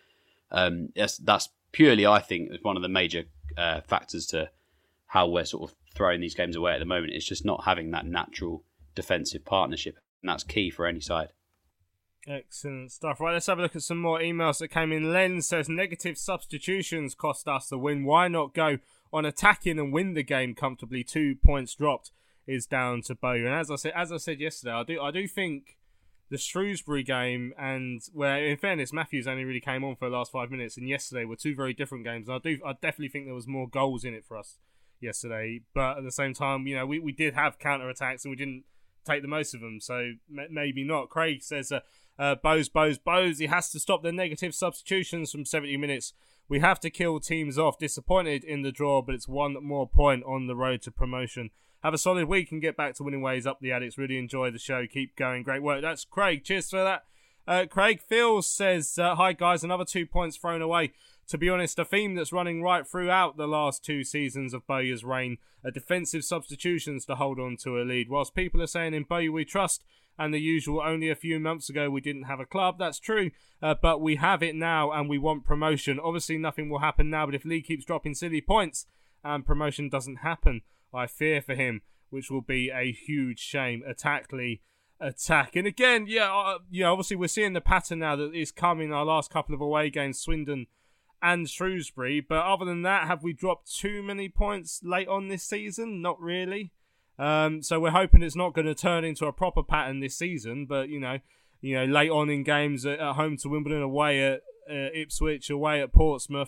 that's purely, I think, one of the major factors to how we're sort of throwing these games away at the moment. It's just not having that natural defensive partnership, and that's key for any side. Excellent stuff. Right, let's have a look at some more emails that came in. Len says, negative substitutions cost us the win. Why not go on attacking and win the game comfortably? 2 points dropped is down to Bo. And as I said yesterday, I do think the Shrewsbury game, and where in fairness Matthews only really came on for the last 5 minutes, and yesterday were two very different games. And I definitely think there was more goals in it for us yesterday. But at the same time, we did have counter attacks and we didn't take the most of them. So maybe not. Craig says, Bose. He has to stop the negative substitutions from 70 minutes. We have to kill teams off. Disappointed in the draw, but it's one more point on the road to promotion. Have a solid week and get back to winning ways up the Addicts. Really enjoy the show. Keep going. Great work. That's Craig. Cheers for that. Craig Phil says, hi guys, another 2 points thrown away. To be honest, a theme that's running right throughout the last 2 seasons of Bowyer's reign are defensive substitutions to hold on to a lead. Whilst people are saying in Bowyer we trust, and the usual only a few months ago we didn't have a club, that's true, but we have it now and we want promotion. Obviously nothing will happen now, but if Lee keeps dropping silly points and promotion doesn't happen, I fear for him, which will be a huge shame. Attack, Lee. Attack. And again, obviously we're seeing the pattern now that is coming our last couple of away games, Swindon and Shrewsbury. But other than that, have we dropped too many points late on this season? Not really. So we're hoping it's not going to turn into a proper pattern this season. But, late on in games at home to Wimbledon, away at Ipswich, away at Portsmouth,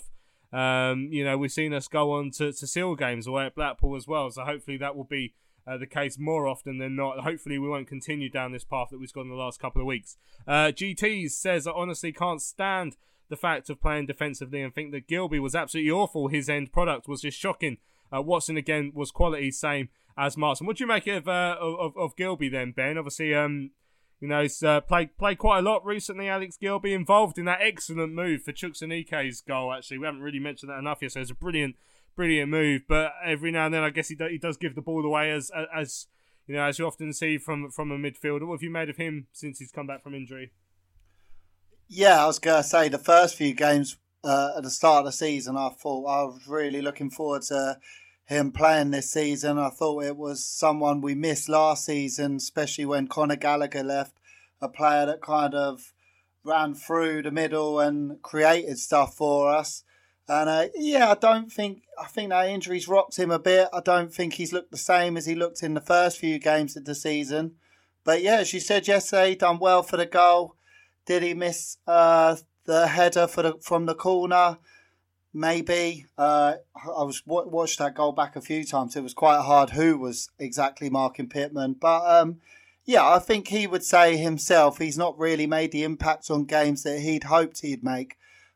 We've seen us go on to seal games away at Blackpool as well, so hopefully that will be the case more often than not. Hopefully we won't continue down this path that we've gone the last couple of weeks. GTs says, I honestly can't stand the fact of playing defensively and think that Gilby was absolutely awful. His end product was just shocking. Watson again was quality, same as Martin. What do you make of Gilby then, Ben? Obviously, he's played quite a lot recently, Alex Gilby, involved in that excellent move for Chukwuemeka's goal, actually. We haven't really mentioned that enough yet, so it's a brilliant move. But every now and then, I guess he does give the ball away, as you often see from a midfielder. What have you made of him since he's come back from injury? Yeah, I was going to say the first few games at the start of the season, I thought I was really looking forward to him playing this season. I thought it was someone we missed last season, especially when Conor Gallagher left, a player that kind of ran through the middle and created stuff for us. And I think that injury's rocked him a bit. I don't think he's looked the same as he looked in the first few games of the season. But yeah, as you said yesterday, done well for the goal. Did he miss the header from the corner? Maybe. I watched that goal back a few times. It was quite hard who was exactly marking Pittman. But I think he would say himself he's not really made the impact on games that he'd hoped he'd make.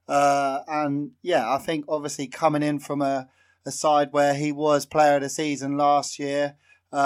I think obviously coming in from a side where he was player of the season last year,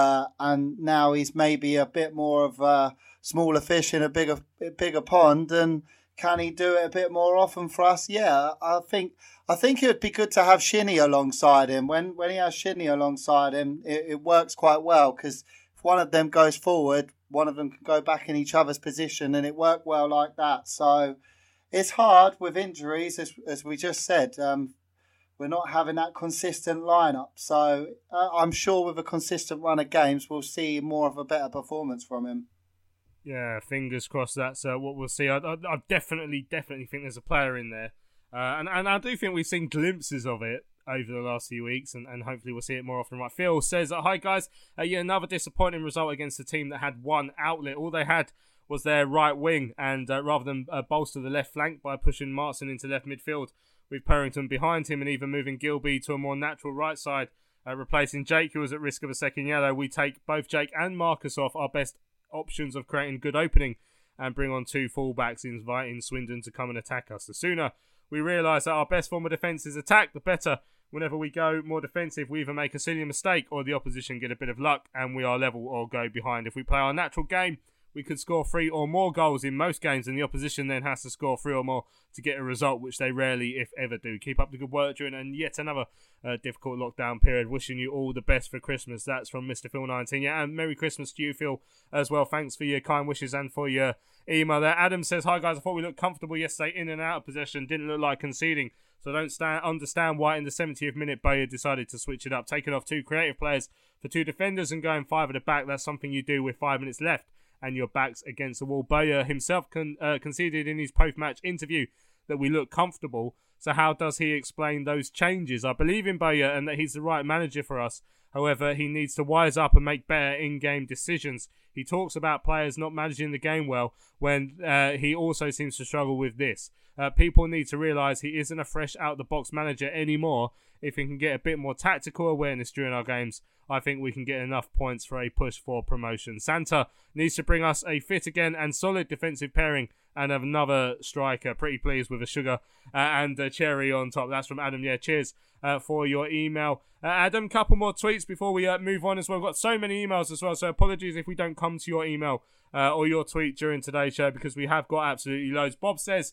and now he's maybe a bit more of a smaller fish in a bigger pond, and can he do it a bit more often for us? Yeah, I think it would be good to have Shinnie alongside him. When he has Shinnie alongside him, it works quite well, because if one of them goes forward, one of them can go back in each other's position, and it worked well like that. So it's hard with injuries, as we just said. We're not having that consistent lineup. So I'm sure with a consistent run of games, we'll see more of a better performance from him. Yeah, fingers crossed that's what we'll see. I definitely think there's a player in there. And I do think we've seen glimpses of it over the last few weeks, and hopefully we'll see it more often. Right, Phil says, hi guys, yet another disappointing result against a team that had one outlet. All they had was their right wing, and rather than bolster the left flank by pushing Martin into left midfield with Purrington behind him and even moving Gilby to a more natural right side, replacing Jake, who was at risk of a second yellow, we take both Jake and Marcus off our best options of creating good opening and bring on two fullbacks, inviting Swindon to come and attack us. The sooner we realise that our best form of defence is attack, the better. Whenever we go more defensive, we either make a silly mistake or the opposition get a bit of luck and we are level or go behind. If we play our natural game, we could score 3 or more goals in most games, and the opposition then has to score 3 or more to get a result, which they rarely, if ever, do. Keep up the good work during and yet another difficult lockdown period. Wishing you all the best for Christmas. That's from Mr. Phil19. Yeah, and Merry Christmas to you, Phil, as well. Thanks for your kind wishes and for your email there. Adam says, hi guys, I thought we looked comfortable yesterday in and out of possession. Didn't look like conceding. So I don't understand why in the 70th minute Bowyer decided to switch it up. Taking off 2 creative players for 2 defenders and going 5 at the back. That's something you do with 5 minutes left and your back's against the wall. Bowyer himself conceded in his post-match interview that we look comfortable. So how does he explain those changes? I believe in Bowyer and that he's the right manager for us. However, he needs to wise up and make better in-game decisions. He talks about players not managing the game well when he also seems to struggle with this. People need to realise he isn't a fresh out-the-box manager anymore. If he can get a bit more tactical awareness during our games, I think we can get enough points for a push for promotion. Santa needs to bring us a fit again and solid defensive pairing and another striker. Pretty pleased with a sugar and a cherry on top. That's from Adam. Yeah, cheers for your email. Adam, couple more tweets before we move on as well. We've got so many emails as well, so apologies if we don't come to your email or your tweet during today's show, because we have got absolutely loads. Bob says,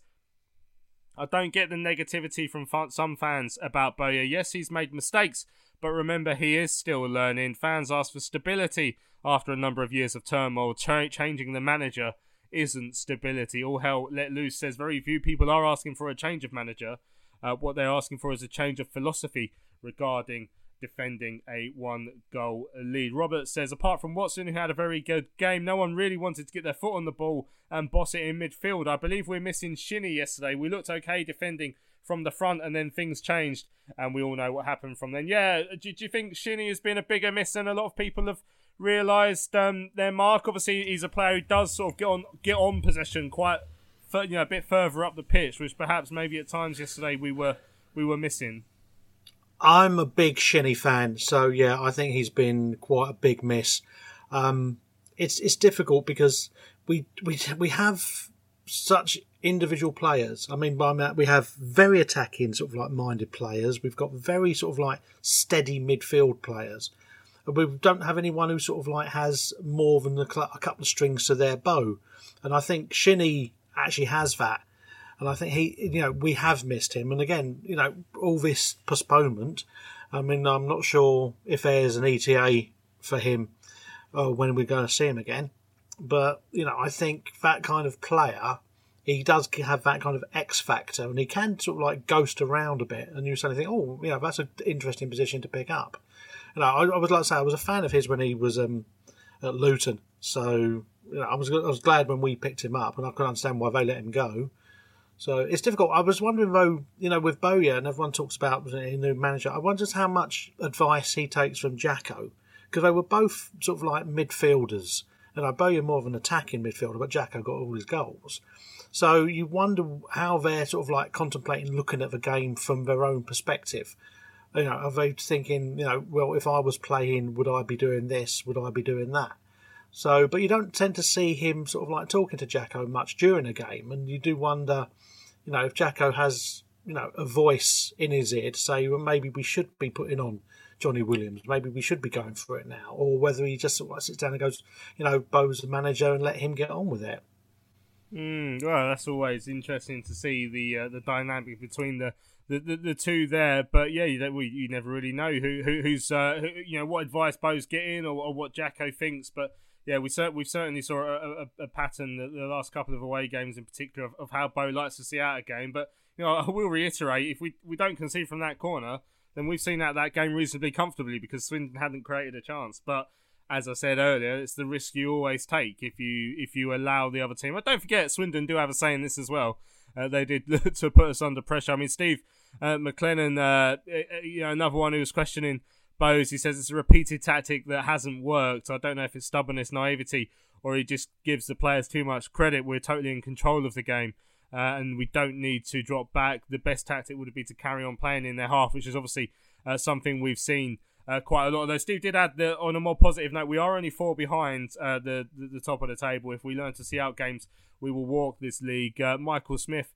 I don't get the negativity from some fans about Bowyer. Yes, he's made mistakes, but remember, he is still learning. Fans ask for stability after a number of years of turmoil. Changing the manager isn't stability. All hell let loose says very few people are asking for a change of manager. What they're asking for is a change of philosophy regarding defending a 1-goal lead. Robert says, apart from Watson, who had a very good game, no one really wanted to get their foot on the ball and boss it in midfield. I believe we're missing Shinnie yesterday. We looked okay defending from the front, and then things changed, and we all know what happened from then. Yeah, do you think Shinnie has been a bigger miss than a lot of people have realised their mark? Obviously, he's a player who does sort of get on possession quite, a bit further up the pitch, which perhaps maybe at times yesterday we were we were missing? I'm a big Shinnie fan, so yeah, I think he's been quite a big miss. It's difficult because we have such individual players. I mean, by that we have very attacking sort of like minded players. We've got very sort of like steady midfield players. We don't have anyone who sort of like has more than a couple of strings to their bow, and I think Shinnie actually has that. And I think we have missed him. And again, all this postponement, I mean, I'm not sure if there's an ETA for him or when we're going to see him again. But, I think that kind of player, he does have that kind of X factor and he can sort of like ghost around a bit. And you suddenly think, that's an interesting position to pick up. I would like to say I was a fan of his when he was at Luton. So, I was glad when we picked him up and I could understand why they let him go. So it's difficult. I was wondering though, with Bowyer, and everyone talks about a new manager, I wonder just how much advice he takes from Jacko, because they were both sort of like midfielders. Bowyer more of an attacking midfielder, but Jacko got all his goals. So you wonder how they're sort of like contemplating looking at the game from their own perspective. Are they thinking, well, if I was playing, would I be doing this? Would I be doing that? So, but you don't tend to see him sort of like talking to Jacko much during a game, and you do wonder, if Jacko has, a voice in his ear to say, well, maybe we should be putting on Johnny Williams, maybe we should be going for it now, or whether he just sort of sits down and goes, Bo's the manager and let him get on with it. Well, that's always interesting to see the dynamic between the two there, but yeah, you never really know who's what advice Bo's getting or what Jacko thinks, but. Yeah, we certainly saw a pattern the last couple of away games in particular of how Bo likes to see out a game. But I will reiterate, if we don't concede from that corner, then we've seen out that game reasonably comfortably because Swindon hadn't created a chance. But as I said earlier, it's the risk you always take if you allow the other team. But don't forget, Swindon do have a say in this as well. They did to put us under pressure. I mean, Steve McLennan, another one who was questioning Bowes, he says it's a repeated tactic that hasn't worked. I don't know if it's stubbornness, naivety, or he just gives the players too much credit. We're totally in control of the game, and we don't need to drop back. The best tactic would be to carry on playing in their half, which is obviously something we've seen quite a lot. Though Steve did add that on a more positive note, we are only 4 behind the top of the table. If we learn to see out games, we will walk this league. Michael Smith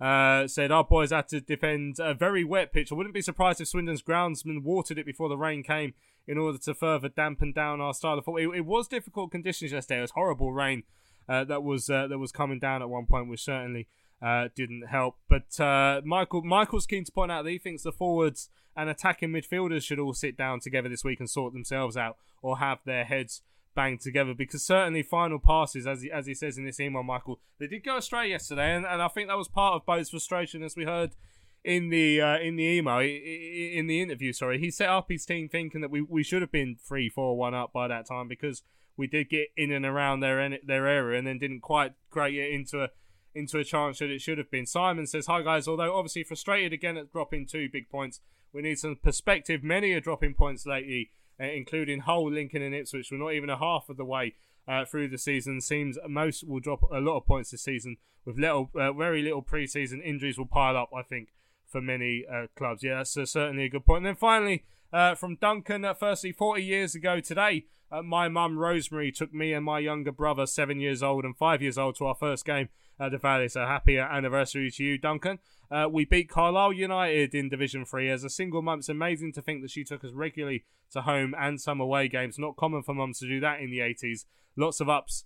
said our boys had to defend a very wet pitch. I wouldn't be surprised if Swindon's groundsman watered it before the rain came in order to further dampen down our style of football. It was difficult conditions yesterday. It was horrible rain that was coming down at one point, which certainly didn't help. But Michael's keen to point out that he thinks the forwards and attacking midfielders should all sit down together this week and sort themselves out or have their heads banged together, because certainly final passes, as he says in this email, Michael, they did go astray yesterday, and I think that was part of Bo's frustration, as we heard in the email, in the interview. Sorry, he set up his team thinking that we should have been 3-4-1 up by that time because we did get in and around their area and then didn't quite create it into a chance that it should have been. Simon says, hi guys, although obviously frustrated again at dropping 2 big points, we need some perspective. Many are dropping points lately, including Hull, Lincoln and Ipswich. We're not even a half of the way through the season. Seems most will drop a lot of points this season with very little pre-season. Injuries will pile up, I think, for many clubs. Yeah, that's certainly a good point. And then finally, from Duncan, firstly, 40 years ago today, my mum Rosemary took me and my younger brother, 7 years old and 5 years old, to our first game at the Valley. So happy anniversary to you, Duncan. We beat Carlisle United in Division 3 as a single mum. It's amazing to think that she took us regularly to home and some away games. Not common for mums to do that in the 80s. Lots of ups,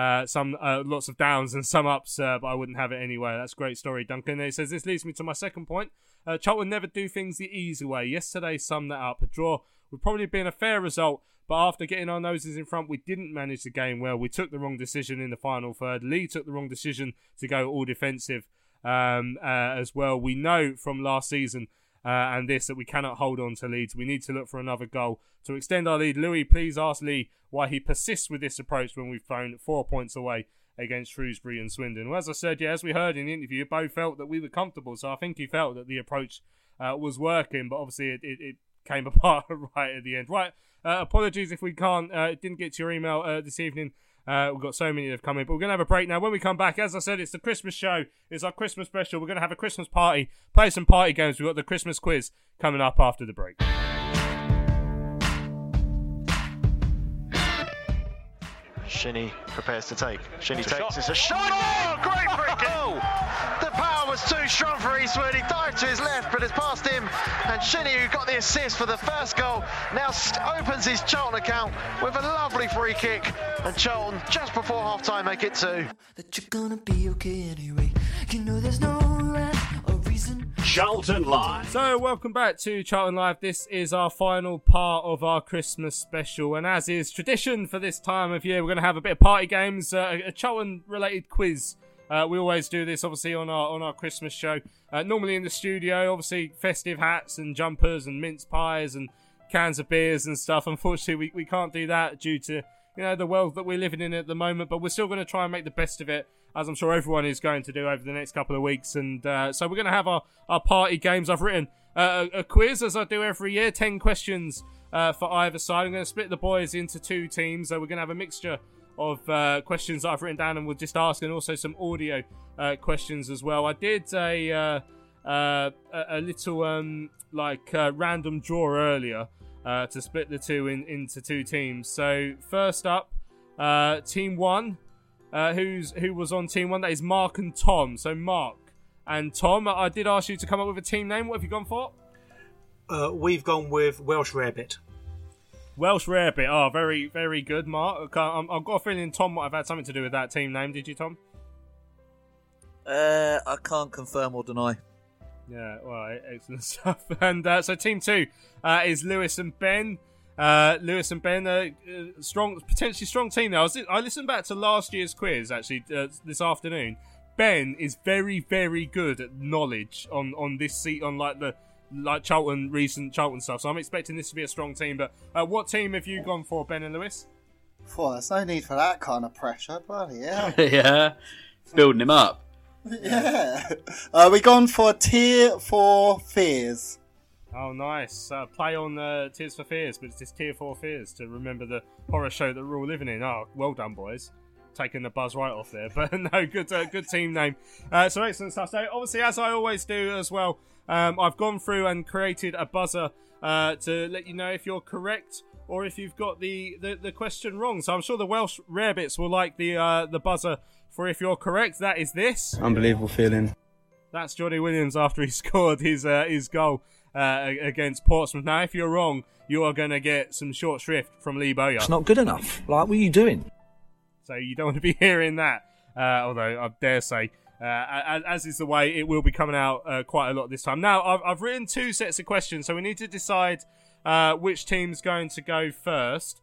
lots of downs and some ups, but I wouldn't have it anyway. That's a great story, Duncan. And he says, this leads me to my second point. Charlton never do things the easy way. Yesterday summed that up. A draw would probably have been a fair result, but after getting our noses in front, we didn't manage the game well. We took the wrong decision in the final third. Lee took the wrong decision to go all defensive as well. We know from last season and this that we cannot hold on to leads. We need to look for another goal to extend our lead. Louis, please ask Lee why he persists with this approach when we've thrown 4 points away against Shrewsbury and Swindon. Well, as I said, as we heard in the interview, Bo felt that we were comfortable, so I think he felt that the approach was working, but obviously it came apart right at the end. Right, apologies if we didn't get to your email this evening, We've got so many that have come in, but we're going to have a break now. When we come back, as I said, it's the Christmas show. It's our Christmas special. We're going to have a Christmas party, play some party games. We've got the Christmas quiz coming up after the break. Shinnie prepares to take. Shinnie takes. It's a shot. Oh, great free kick. The power was too strong for Eastwood. He dived to his left, but it's past him. And Shinnie, who got the assist for the first goal, now opens his Charlton account with a lovely free kick. And Charlton, just before half-time, make it 2. That you're gonna be okay anyway. You know there's no rhyme or reason. Charlton Live. So, welcome back to Charlton Live. This is our final part of our Christmas special, and as is tradition for this time of year, we're going to have a bit of party games, a Charlton-related quiz. We always do this, obviously, on our Christmas show. Normally in the studio, obviously, festive hats and jumpers and mince pies and cans of beers and stuff. Unfortunately, we can't do that due to the world that we're living in at the moment, but we're still going to try and make the best of it, as I'm sure everyone is going to do over the next couple of weeks. And so we're going to have our party games. I've written a quiz, as I do every year, 10 questions for either side. I'm going to split the boys into 2 teams. So we're going to have a mixture of questions that I've written down and we'll just ask, and also some audio questions as well. I did a little random draw earlier to split the two into 2 teams. So first up, team 1. Who was on team 1? That is Mark and Tom. So Mark and Tom, I did ask you to come up with a team name. What have you gone for? We've gone with Welsh Rarebit. Welsh Rarebit. Oh, very, very good, Mark. I've got a feeling Tom might have had something to do with that team name. Did you, Tom? I can't confirm or deny. Yeah, well, excellent stuff. And so team 2 is Lewis and Ben. Lewis and Ben, potentially strong team now. I listened back to last year's quiz actually this afternoon. Ben is very, very good at knowledge on this seat, on Charlton, recent Charlton stuff. So I'm expecting this to be a strong team. But what team have you gone for, Ben and Lewis? There's no need for that kind of pressure, bloody hell. Yeah, building him up. Yeah. We've gone for Tier 4 Fears. Oh, nice. Play on Tears for Fears, but it's just Tier 4 Fears to remember the horror show that we're all living in. Oh, well done, boys. Taking the buzz right off there. But no, good team name. So excellent stuff. So obviously, as I always do as well, I've gone through and created a buzzer to let you know if you're correct or if you've got the question wrong. So I'm sure the Welsh Rarebits will like the buzzer for if you're correct. That is this. Unbelievable feeling. That's Johnny Williams after he scored his goal against Portsmouth. Now, if you're wrong, you are going to get some short shrift from Lee Bowyer. It's not good enough. What are you doing? So you don't want to be hearing that. Although I dare say, as is the way, it will be coming out quite a lot this time. Now, I've written 2 sets of questions, so we need to decide which team's going to go first.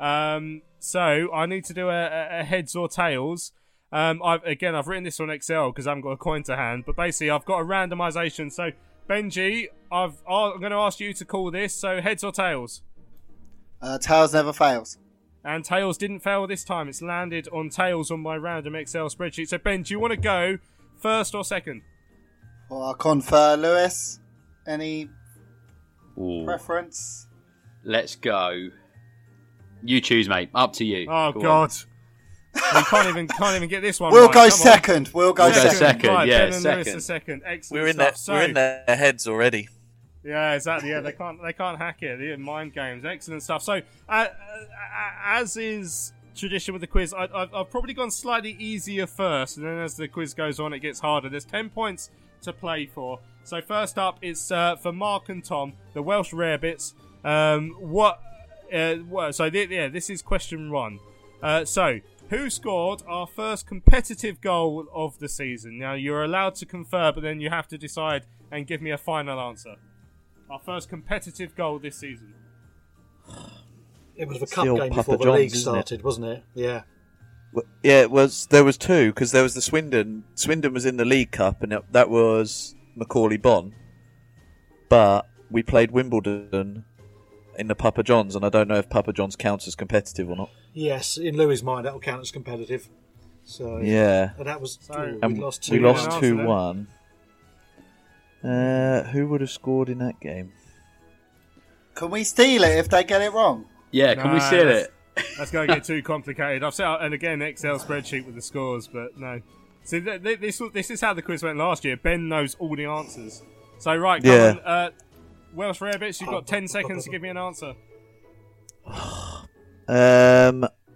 So I need to do a heads or tails. I've written this on Excel because I haven't got a coin to hand. But basically, I've got a randomisation. So Benji, I'm going to ask you to call this. So heads or tails? Tails never fails. And tails didn't fail this time. It's landed on tails on my random Excel spreadsheet. So Ben, do you want to go first or second? Well, I'll confer Lewis. Any preference? Let's go. You choose, mate. Up to you. Oh, God. We can't even get this one. We'll right. go second. We'll go second. Right, yeah, Ben and second. Lewis a second. Excellent. We're in their heads already. Yeah, exactly. Yeah, they can't hack it. They're mind games. Excellent stuff. So, as is tradition with the quiz, I've probably gone slightly easier first, and then as the quiz goes on, it gets harder. There's 10 points to play for. So first up, it's for Mark and Tom, the Welsh Rarebits. This is question 1. So, who scored our first competitive goal of the season? Now, you're allowed to confer, but then you have to decide and give me a final answer. Our first competitive goal this season. It was the cup game before the league started, wasn't it? Yeah. Yeah, it was. There was 2 because there was the Swindon. Swindon was in the League Cup, and that was Macaulay Bonne. But we played Wimbledon in the Papa John's, and I don't know if Papa John's counts as competitive or not. Yes, in Louis' mind, that'll count as competitive. So yeah, and that was we lost 2-1. Who would have scored in that game? Can we steal it if they get it wrong? Yeah, can we steal it? That's going to get too complicated. I've set up, and again, Excel spreadsheet with the scores, but no. See, this is how the quiz went last year. Ben knows all the answers. So, right, come on. Welsh Rarebits, you've got 10 seconds to give me an answer. I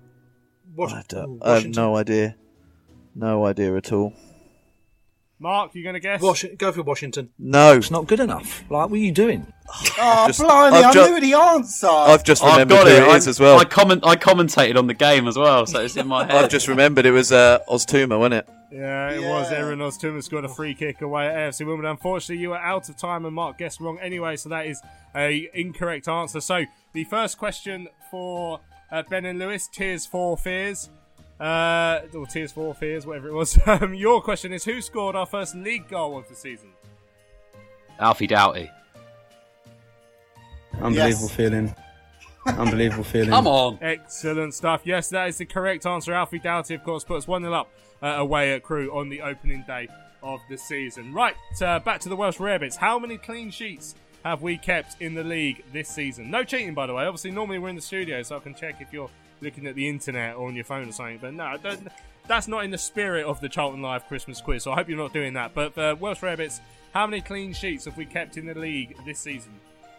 have no idea. No idea at all. Mark, you going to guess? Go for Washington. No. It's not good enough. Like, what are you doing? Blimey, I knew the answer. I've just remembered who it is as well. I commentated on the game as well, so it's in my head. I've just remembered it was Oztuma, wasn't it? Yeah, it was. Aaron Oztuma scored a free kick away at AFC Wimbledon. Unfortunately, you were out of time and Mark guessed wrong anyway, so that is a incorrect answer. So, the first question for Ben and Lewis, Tears for Fears. Or Tears for Fears, whatever it was. Your question is, who scored our first league goal of the season? Alfie Doughty. Unbelievable feeling. Unbelievable feeling. Come on. Excellent stuff. Yes, that is the correct answer. Alfie Doughty, of course, put us 1-0 up away at Crewe on the opening day of the season. Right, back to the Welsh Rarebits. How many clean sheets have we kept in the league this season? No cheating, by the way. Obviously, normally we're in the studio, so I can check if you're looking at the internet or on your phone or something. But no, that's not in the spirit of the Charlton Live Christmas quiz, so I hope you're not doing that. But Welsh Rarebits, how many clean sheets have we kept in the league this season?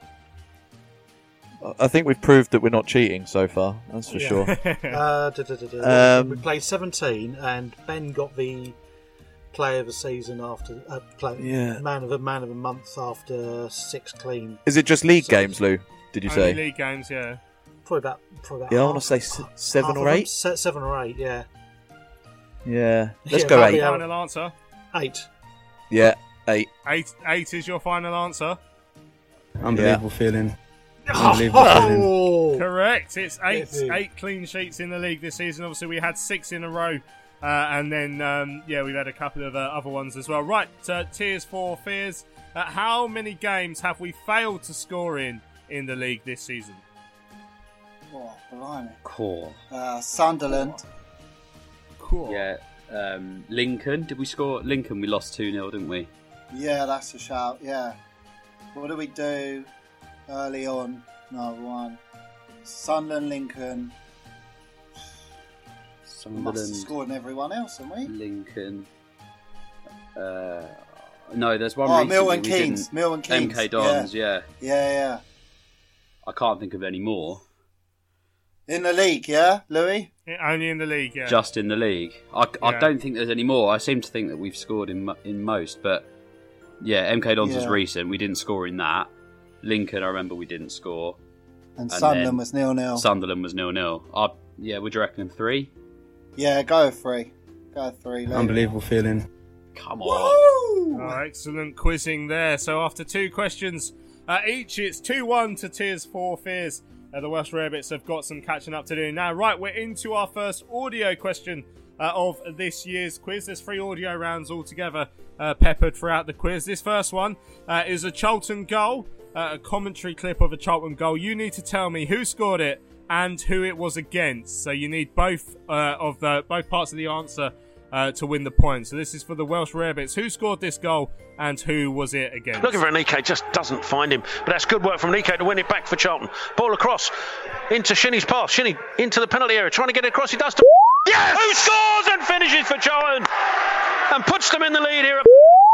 I think we've proved that we're not cheating so far. That's for sure. We played 17, and Ben got the player of the season after man of a month after 6 clean. Is it just league games, Lou? Did you say? League games, yeah. Probably about yeah, I want to say 7 or 8. 7 or 8, yeah. Yeah, let's go 8. Final answer? 8. Yeah, 8. 8 is your final answer? Unbelievable feeling. Correct. It's 8 clean sheets in the league this season. Obviously, we had 6 in a row, and then we've had a couple of other ones as well. Right, Tears for Fears. How many games have we failed to score in the league this season? Oh, blimey. Cool. Sunderland. Cool. Yeah. Lincoln. Did we score? Lincoln, we lost 2-0, didn't we? Yeah, that's a shout. Yeah. What did we do early on? No, 1. Sunderland, Lincoln. We must have scored in everyone else, haven't we? Lincoln. No, there's one. Oh, Milton Keynes. Milton Keynes. MK Dons, yeah. Yeah. I can't think of any more. In the league, yeah, Louis? Only in the league, yeah. Just in the league. I don't think there's any more. I seem to think that we've scored in most, but yeah, MK Dons was recent. We didn't score in that. Lincoln, I remember we didn't score. And Sunderland was 0-0. Sunderland was 0-0. Would you reckon 3? Yeah, go 3. Go 3. Later. Unbelievable feeling. Come on. Oh, excellent quizzing there. So after 2 questions each, it's 2-1 to Tears for Fears. The Welsh Rarebits have got some catching up to do. Now, right, we're into our first audio question of this year's quiz. There's 3 audio rounds altogether peppered throughout the quiz. This first one is a Charlton goal, a commentary clip of a Charlton goal. You need to tell me who scored it and who it was against. So you need both parts of the answer to win the point. So this is for the Welsh Rarebits. Who scored this goal and who was it against? Looking for Anike, just doesn't find him. But that's good work from Anike to win it back for Charlton. Ball across into Shinnie's pass. Shinnie into the penalty area, trying to get it across. He does to... Yes! Who scores and finishes for Charlton and puts them in the lead here.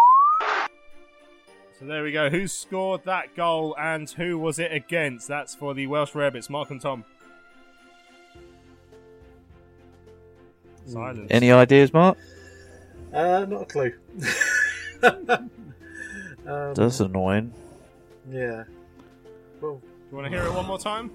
So there we go. Who scored that goal and who was it against? That's for the Welsh Rarebits. Mark and Tom. Silence. Any ideas, Mark? Not a clue. That's annoying. Yeah. Well, do you want to hear it one more time?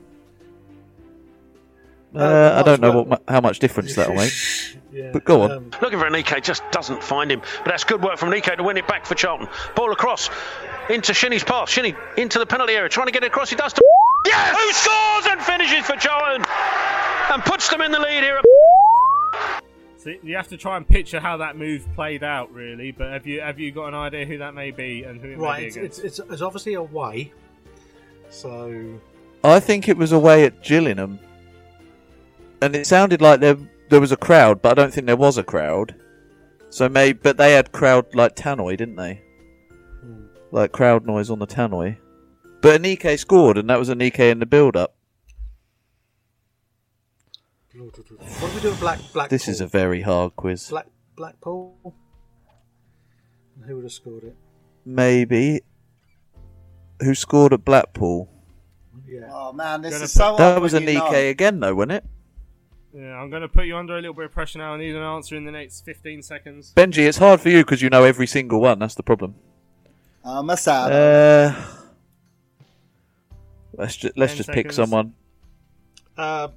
I don't know how much difference that'll make. Yeah. But go on. Looking for Anike, just doesn't find him. But that's good work from Anike to win it back for Charlton. Ball across into Shinnie's pass. Shinnie into the penalty area, trying to get it across. He does to... Yes! Who scores and finishes for Charlton and puts them in the lead here. So you have to try and picture how that move played out, really. But have you got an idea who that may be and who it may be against? It's obviously away. So I think it was away at Gillingham, and it sounded like there was a crowd, but I don't think there was a crowd. So but they had crowd like tannoy, didn't they? Like crowd noise on the tannoy. But Anike scored, and that was Anike in the build-up. What do we do at Blackpool? This is a very hard quiz. Blackpool? Who would have scored it? Maybe. Who scored at Blackpool? Yeah. Oh man, this is so. That was Anike again, though, wasn't it? Yeah, I'm going to put you under a little bit of pressure now. I need an answer in the next 15 seconds. Benji, it's hard for you because you know every single one. That's the problem. Masada. Let's just pick someone. Well,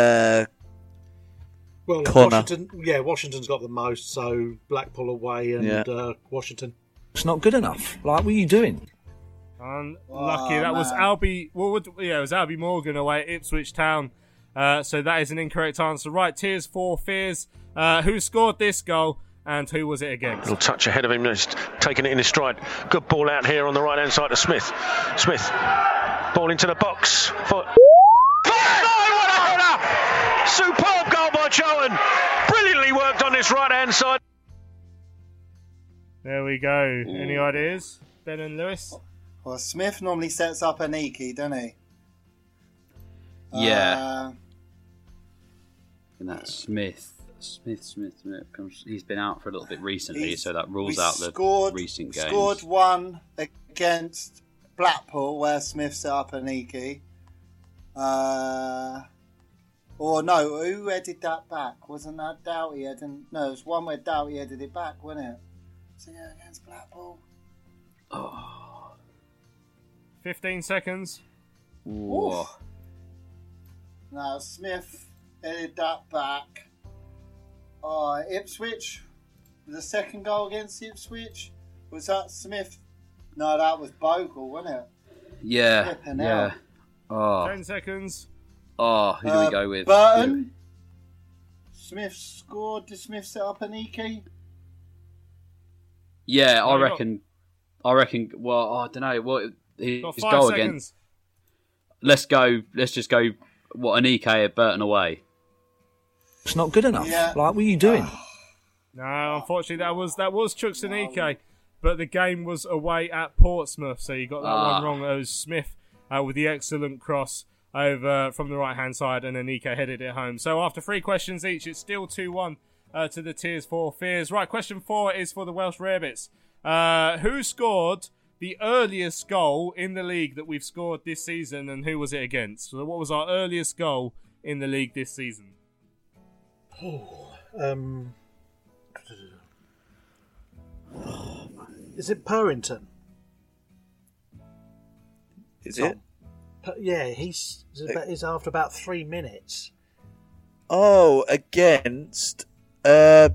Connor. Washington's got the most, so Blackpool away and Washington. It's not good enough. Like, what are you doing? Unlucky. That was Albie. It was Albie Morgan away at Ipswich Town. So that is an incorrect answer. Right, Tears for Fears. Who scored this goal and who was it against? Little touch ahead of him, just taking it in his stride. Good ball out here on the right hand side to Smith. Smith, ball into the box. What a header! Superb goal by Charlton. Brilliantly worked on this right hand side. There we go. Any ideas, Ben and Lewis? Well, Smith normally sets up Aniki, doesn't he? Yeah. And that's Smith. He's been out for a little bit recently, so that rules out the recent games. Scored one against Blackpool where Smith set up Aniki. Or no, who headed that back? Wasn't that Doughty? No, it was one where Doughty headed it back, wasn't it? So yeah, against Blackpool. 15 seconds. Oof. Now Smith headed that back. Ipswich. The second goal against Ipswich. Was that Smith? No, that was Bogle, wasn't it? Yeah. 10 seconds. Who do we go with? Burton. Smith scored. Did Smith set up Aniki? Yeah, I reckon. Well, I don't know what his Got 5 goal seconds. against. Let's just go. What Anike at Burton away? It's not good enough. Yeah. Like, what are you doing? No, unfortunately, that was Chuks Anike, but the game was away at Portsmouth, so you got that one wrong. It was Smith with the excellent cross over from the right hand side, and Anike headed it home. So after 3 questions each, it's still 2-1 to the Tears for Fears. Right, question 4 is for the Welsh Rarebits. Who scored the earliest goal in the league that we've scored this season, and who was it against? So what was our earliest goal in the league this season? Is it Purrington? Is it? Yeah, he's after about 3 minutes. Oh, against Ched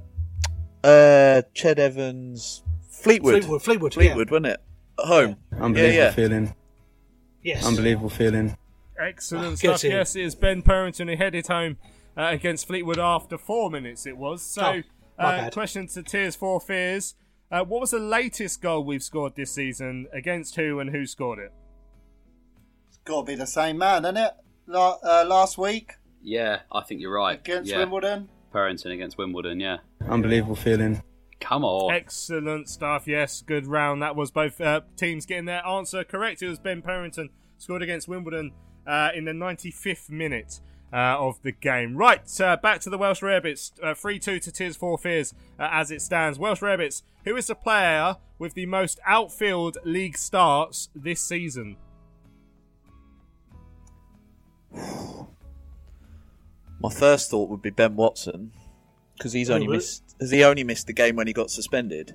Evans, Fleetwood, wasn't it? At home. Unbelievable feeling. Yes. Unbelievable feeling. Excellent stuff. Yes, it is Ben Purrington who headed home against Fleetwood after 4 minutes. It was. So, question to Tears for Fears. What was the latest goal we've scored this season? Against who and who scored it? It's got to be the same man, isn't it? Last week. Yeah, I think you're right. Against Wimbledon. Purrington against Wimbledon. Yeah. Unbelievable feeling. Come on. Excellent stuff. Yes, good round. That was both teams getting their answer correct. It was Ben Purrington scored against Wimbledon in the 95th minute of the game. Right, back to the Welsh Rarebits. 3-2 to Tears for Fears as it stands. Welsh Rarebits, who is the player with the most outfield league starts this season? My first thought would be Ben Watson, because he's only missed the game when he got suspended.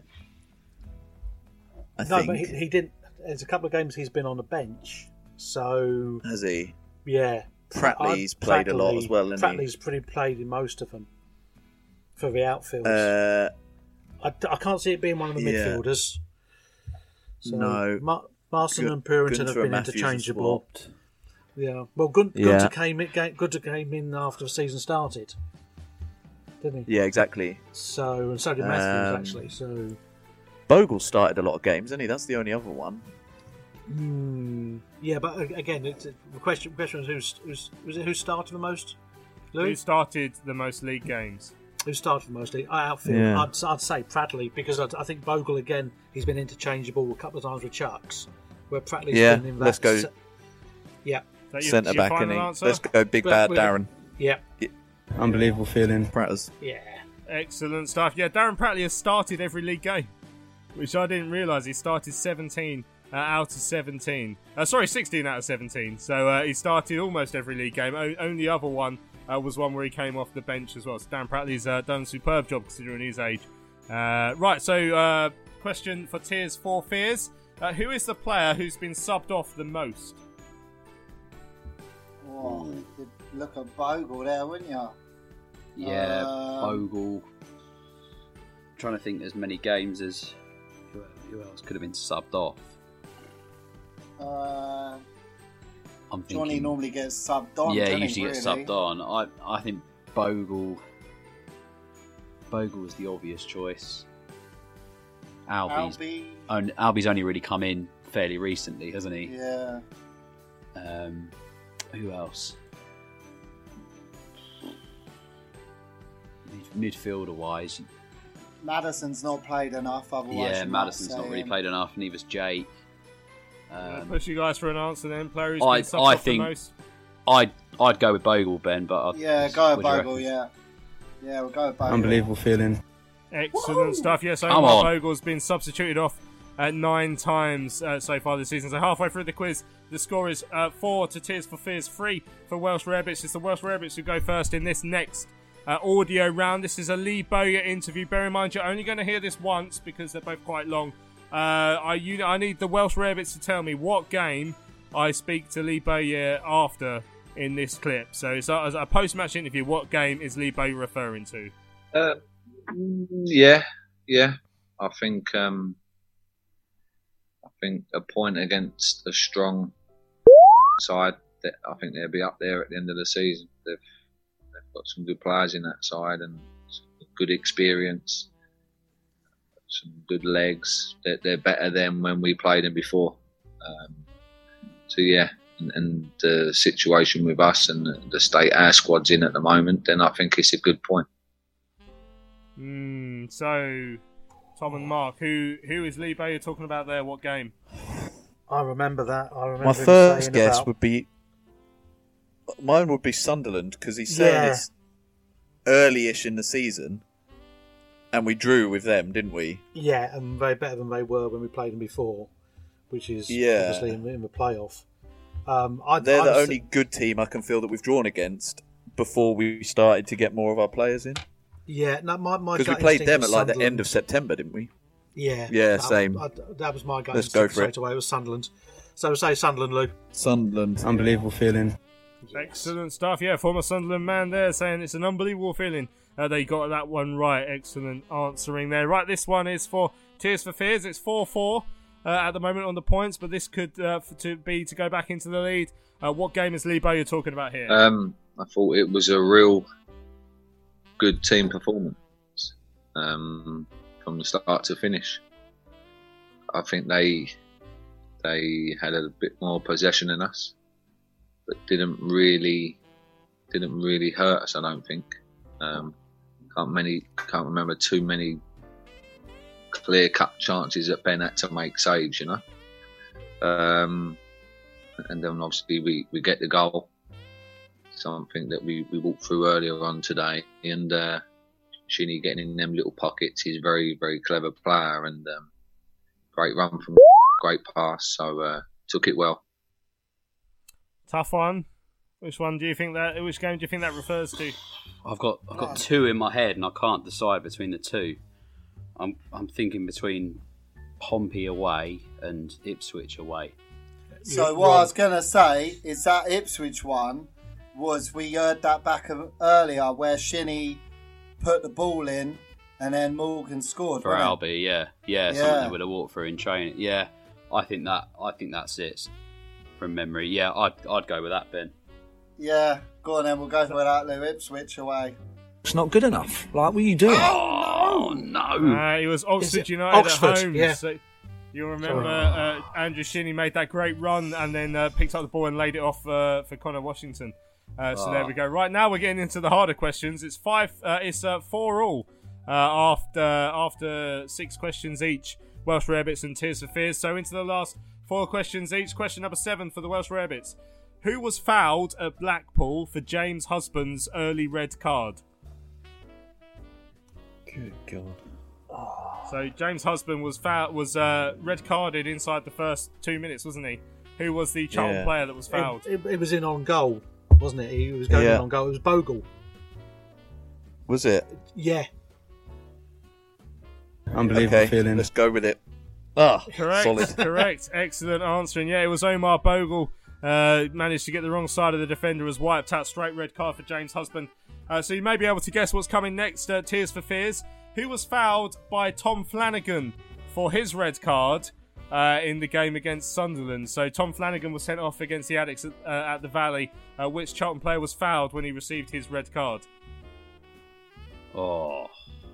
I think. But he didn't. There's a couple of games he's been on the bench. So has he? Yeah. Pratley's played a lot as well, hasn't he? Pratley's pretty played in most of them for the outfields. I can't see it being one of the midfielders. So no. Marston and Purrington have been interchangeable. Yeah. Well, Gunter came in after the season started, didn't he? Yeah, exactly. So did Matthews actually. So Bogle started a lot of games, didn't he? That's the only other one. Yeah, but again, the question is who started the most? Louis? Who started the most league games? Who started the most league? Outfield. Yeah. I'd say Pratley, because I think Bogle again. He's been interchangeable a couple of times with Chucks, where Pratley's been in that. Let's go. Yeah. Centre back, innit? Let's go, big bad Darren. Yeah. Unbelievable feeling. Pratters. Yeah. Excellent stuff. Yeah, Darren Prattley has started every league game, which I didn't realise. He started 17 out of 17. 16 out of 17. So he started almost every league game. Only other one was one where he came off the bench as well. So Darren Prattley's done a superb job considering his age. Right, so question for Tears for Fears. Who is the player who's been subbed off the most? Oh, you could look at Bogle there, wouldn't you? Yeah, Bogle. Trying to think as many games as who else could have been subbed off. I'm thinking, Johnny normally gets subbed on. Yeah, he usually gets subbed on. I think Bogle was the obvious choice. Albie's only really come in fairly recently, hasn't he? Yeah. Who else? Midfielder wise, Madison's not played enough. Otherwise, yeah, Madison's not really played enough. Neither's Jake. Push you guys for an answer then. Player who's been subbed off the most. I'd go with Bogle, Ben. But go with Bogle. Yeah, we'll go with Bogle. Unbelievable feeling. Excellent stuff. Yes, Omar Bogle's been substituted off 9 times so far this season. So halfway through the quiz, the score is 4 to Tears for Fears, 3 for Welsh Rarebits. It's the Welsh Rarebits who go first in this next audio round. This is a Lee Bowyer interview. Bear in mind, you're only going to hear this once because they're both quite long. I need the Welsh Rarebits to tell me what game I speak to Lee Bowyer after in this clip. So it's a post-match interview. What game is Lee Bowyer referring to? Yeah. I think a point against a strong side. I think they'll be up there at the end of the season. They've got some good players in that side and some good experience, some good legs. They're better than when we played them before. So yeah, and the situation with us and the state our squad's in at the moment, then I think it's a good point. So, Tom and Mark, who is Lee Bowyer talking about there? What game? I remember that. My first guess would be mine would be Sunderland because he's saying it's early-ish in the season, and we drew with them, didn't we? Yeah, and they're better than they were when we played them before, which is obviously in the playoff. They're the only good team I can feel that we've drawn against before we started to get more of our players in. Yeah, no, my because we played them at like the end of September, didn't we? Yeah, same. That was my game. Let's go for straight it. away. It was Sunderland. So we'll say Sunderland, Lou. Sunderland. Unbelievable feeling. Excellent stuff. Yeah, former Sunderland man there saying it's an unbelievable feeling. They got that one right. Excellent answering there. Right, this one is for Tears for Fears. It's 4-4 at the moment on the points, but this could to go back into the lead. What game is Lee Bowyer talking about here? I thought it was a real good team performance from the start to finish. I think they had a bit more possession than us, but didn't really hurt us. I don't think. Can't remember too many clear-cut chances that Ben had to make saves, you know. And then obviously we get the goal. Something that we walked through earlier on today, and Shinny getting in them little pockets. He's a very, very clever player, and great run from great pass. So took it well. Tough one. Which game do you think that refers to? I've got two in my head, and I can't decide between the two. I'm thinking between Pompey away and Ipswich away. So what I was going to say is that Ipswich one we heard that back earlier where Shinny put the ball in and then Morgan scored for Albie. Yeah, something that would have walked through in training. Yeah, I think that's it from memory. Yeah, I'd go with that, Ben. Yeah, go on then. We'll go for that, Lou. Ipswich away. It's not good enough. Like, what are you doing? Oh no! It was Oxford United Oxford, at home. yeah. So you'll remember Andrew Shinny made that great run and then picked up the ball and laid it off for Connor Washington. So there we go. Right now we're getting into the harder questions. It's 4-4 after 6 questions each. Welsh Rarebits and Tears for Fears. So into the last 4 questions each. Question number 7 for the Welsh Rarebits. Who was fouled at Blackpool for James Husband's early red card? Good God. So James Husband was red carded inside the first 2 minutes, wasn't he? Who was the Charlton player that was fouled? It was in on goal, wasn't it? He was going in on goal. It was Bogle. Was it? Yeah. Unbelievable feeling. Let's go with it. Ah, correct. solid. Correct. Excellent answer. And yeah, it was Omar Bogle. Managed to get the wrong side of the defender, was wiped out. Straight red card for James Husband. So you may be able to guess what's coming next. Tears for Fears. Who was fouled by Tom Flanagan for his red card in the game against Sunderland? So Tom Flanagan was sent off against the Addicts at the Valley. Which Charlton player was fouled when he received his red card? Oh,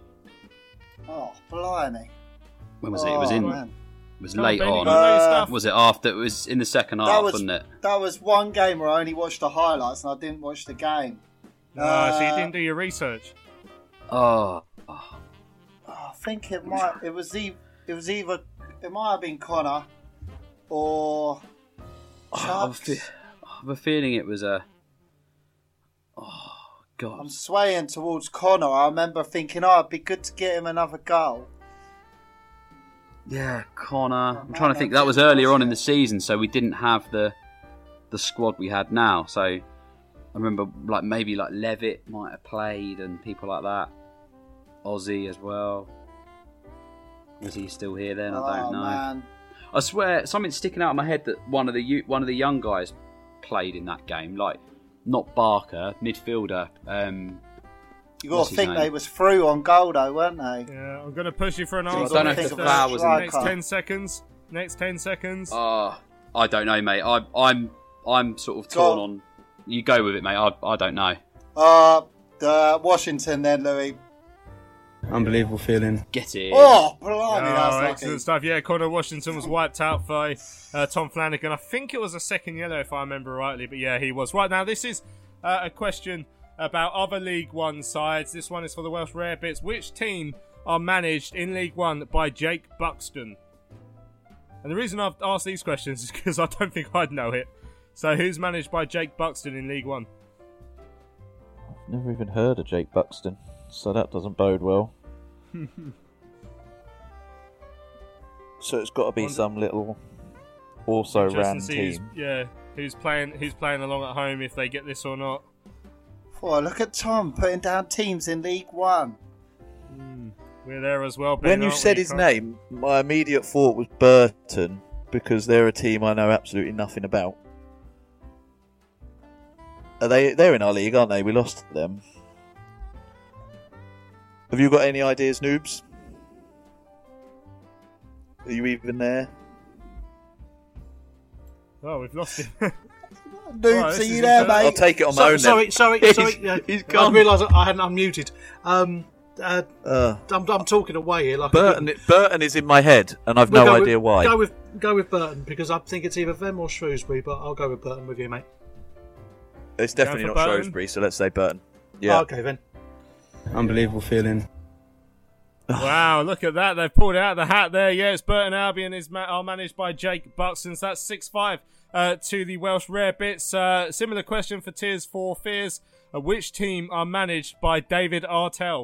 blimey. When was it? It was in. Man. It was late on. Was it after? It was in the second half, wasn't it? That was one game where I only watched the highlights and I didn't watch the game. So you didn't do your research. I think it might. It was either. It might have been Connor or. I have a feeling it was a. Oh God! I'm swaying towards Connor. I remember thinking, it'd be good to get him another goal. Yeah, Connor. I'm trying to think. That was earlier on in the season, so we didn't have the squad we had now. So I remember, maybe Levitt might have played and people like that. Ozzy as well. Was he still here then? I don't know. Man. I swear, something's sticking out of my head that one of the young guys played in that game. Not Barker, midfielder. You got to think they was through on goal though, weren't they? Yeah, I'm going to push you for an answer. I don't know if the foul was in next 10 seconds. Next 10 seconds. I don't know, mate. I'm sort of torn on. You go with it, mate. I don't know. Washington then, Louis. Unbelievable feeling. Get it. Oh, blimey, that's excellent stuff. Yeah, Connor Washington was wiped out by Tom Flanagan. I think it was a second yellow, if I remember rightly. But yeah, he was. Right, now this is a question about other League One sides. This one is for the Welsh Rarebits. Which team are managed in League One by Jake Buxton? And the reason I've asked these questions is because I don't think I'd know it. So who's managed by Jake Buxton in League One? I've never even heard of Jake Buxton, so that doesn't bode well. So it's got to be some little also-ran team. Who's playing along at home, if they get this or not. Oh, look at Tom putting down teams in League One. We're there as well, Ben. When you said his name, my immediate thought was Burton, because they're a team I know absolutely nothing about. They're in our league, aren't they? We lost to them. Have you got any ideas, noobs? Are you even there? Oh, we've lost him. Noobs, are you there, mate? I'll take it on my own. Sorry. He's gone. I realised I hadn't unmuted. I'm talking away here. Burton is in my head, and I've no idea why. Go with Burton, because I think it's either them or Shrewsbury, but I'll go with Burton with you, mate. It's definitely not Burton? Shrewsbury, so let's say Burton. Yeah. Okay, then. Unbelievable feeling. Wow, look at that. They've pulled it out of the hat there. Yeah, it's Burton Albion are managed by Jake Buxton. So that's 6-5 to the Welsh Rarebits. Similar question for Tears for Fears. Which team are managed by David Artell?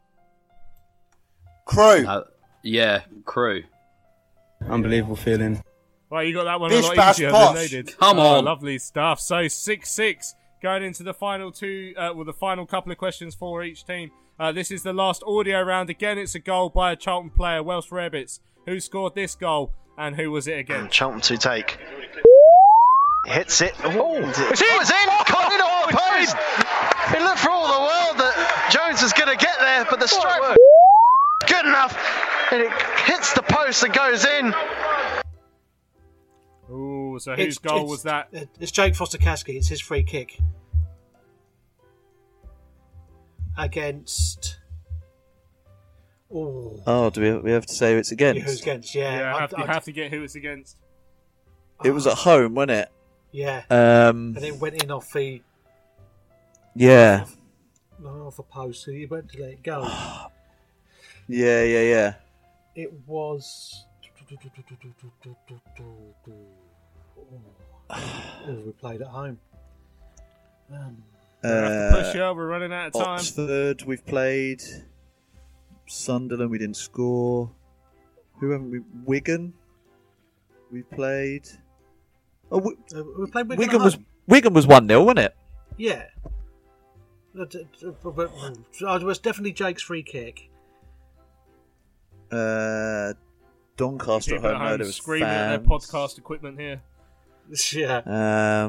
Crew. Crew. Unbelievable feeling. Well, you got that one a lot easier than they did. Come on. Lovely stuff. So 6-6 going into the final the final couple of questions for each team. This is the last audio round. Again, it's a goal by a Charlton player, Welsh Rarebits. Who scored this goal and who was it again? Charlton to take. Hits it. It's in! Caught it off the post! It looked for all the world that Jones was going to get there, but the stroke good enough. And it hits the post and goes in. Ooh, so whose goal was that? It's Jake Foster-Caskey. It's his free kick. Against... do we have to say who it's against? Who's against, yeah. You have to get who it's against. It was at home, wasn't it? Yeah. And it went in off the... Yeah. Off the post, so you went to let it go. Yeah. It was... Because we played at home. We'll have to push you. We're running out of time. Oxford, we've played. Sunderland, we didn't score. Who haven't we? Wigan, we played. Oh, we played Wigan. Wigan was 1-0, wasn't it? Yeah. It was definitely Jake's free kick. Doncaster at home. No, there was screaming fans. at their podcast equipment here. Yeah.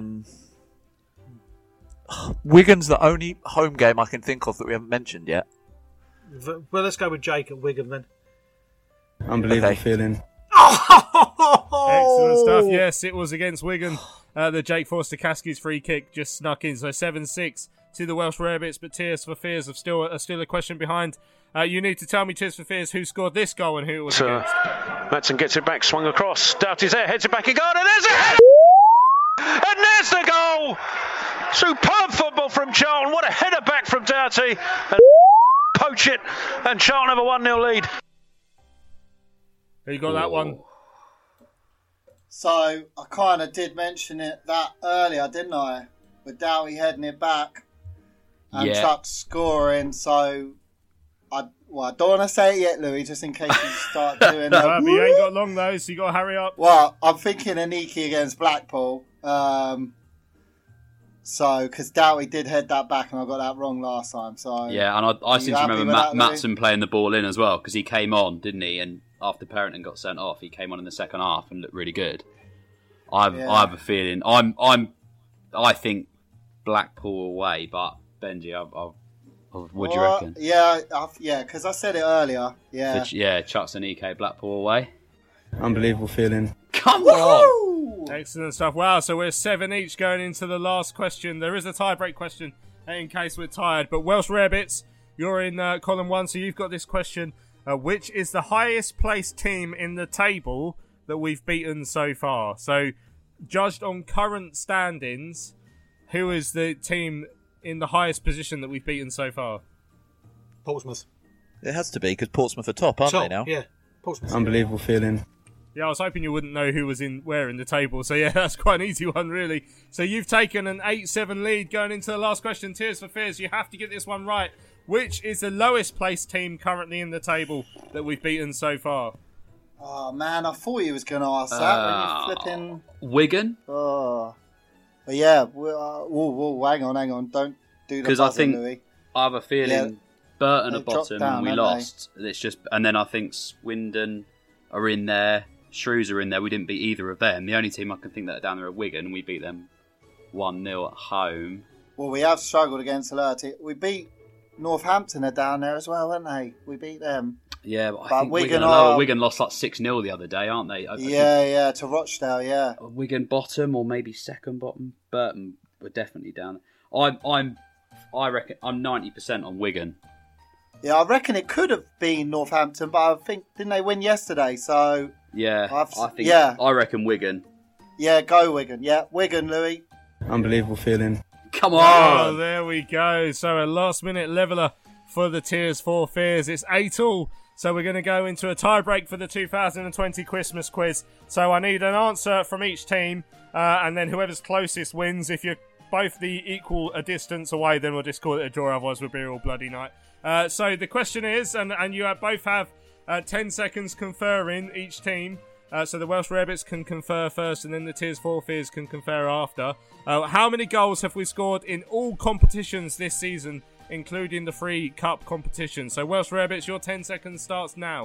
Wigan's the only home game I can think of that we haven't mentioned yet. Well, let's go with Jake at Wigan then. Unbelievable feeling. Excellent stuff. Yes, it was against Wigan. The Jake Forster-Caskey's free kick just snuck in. So 7-6 to the Welsh Rarebits, but Tears for Fears are still a question behind. You need to tell me, Tears for Fears, who scored this goal and who it was against. Madsen gets it back, swung across. Doughty's there, heads it back in goal, and there's a header! And there's the goal! Superb football from Charlton. What a header back from Doughty. And poach it, and Charlton have a 1-0 lead. You got that one. So I kind of did mention it that earlier, didn't I? With Doughty heading it back and Chuck scoring. So I don't want to say it yet, Louis, just in case you start doing that. But you ain't got long though, so you got to hurry up. Well, I'm thinking Aniki against Blackpool. So, because Doughty did head that back, and I got that wrong last time. So yeah, and I seem to remember Matson playing the ball in as well, because he came on, didn't he? And after Perrington got sent off, he came on in the second half and looked really good. I have a feeling. I think Blackpool away, but Benji, what do you reckon? Yeah, because I said it earlier. Yeah, Chucks and EK Blackpool away. Unbelievable feeling. Come on! Excellent stuff. Wow, so we're 7 each going into the last question. There is a tie-break question in case we're tired. But Welsh Rarebits, you're in column 1, so you've got this question. Which is the highest placed team in the table that we've beaten so far? So, judged on current standings, who is the team in the highest position that we've beaten so far? Portsmouth. It has to be, because Portsmouth are top, aren't they now? Yeah, Portsmouth. Unbelievable feeling. Yeah, I was hoping you wouldn't know who was where in the table. So, yeah, that's quite an easy one, really. So, you've taken an 8-7 lead going into the last question. Tears for Fears, you have to get this one right. Which is the lowest placed team currently in the table that we've beaten so far? Oh, man, I thought you was going to ask that when you're flipping... Wigan? Oh. But yeah, hang on. Don't do the Because I think Louis. I have a feeling Burton are bottom down, and we lost. It's just, and then I think Swindon are in there. Shrews are in there. We didn't beat either of them. The only team I can think that are down there are Wigan, and we beat them 1-0 at home. Well, we have struggled against Alerti. We beat Northampton are down there as well, aren't they? We beat them. Yeah, but I think Wigan lost like 6-0 the other day, aren't they? Yeah, to Rochdale, yeah. Wigan bottom or maybe second bottom. Burton were definitely down. I reckon I'm 90% on Wigan. Yeah, I reckon it could have been Northampton, but I think didn't they win yesterday? So yeah, I reckon Wigan. Yeah, go Wigan. Yeah, Wigan, Louis. Unbelievable feeling. Come on! Oh, there we go. So a last-minute leveller for the Tears for Fears. It's 8-all. So we're going to go into a tie-break for the 2020 Christmas quiz. So I need an answer from each team, and then whoever's closest wins. If you're both the equal a distance away, then we'll just call it a draw. Otherwise, we'll be all bloody night. So the question is, and you both have 10 seconds conferring each team. So the Welsh Rarebits can confer first, and then the Tears for Fears can confer after. How many goals have we scored in all competitions this season, including the free cup competition? So Welsh Rarebits, your 10 seconds starts now.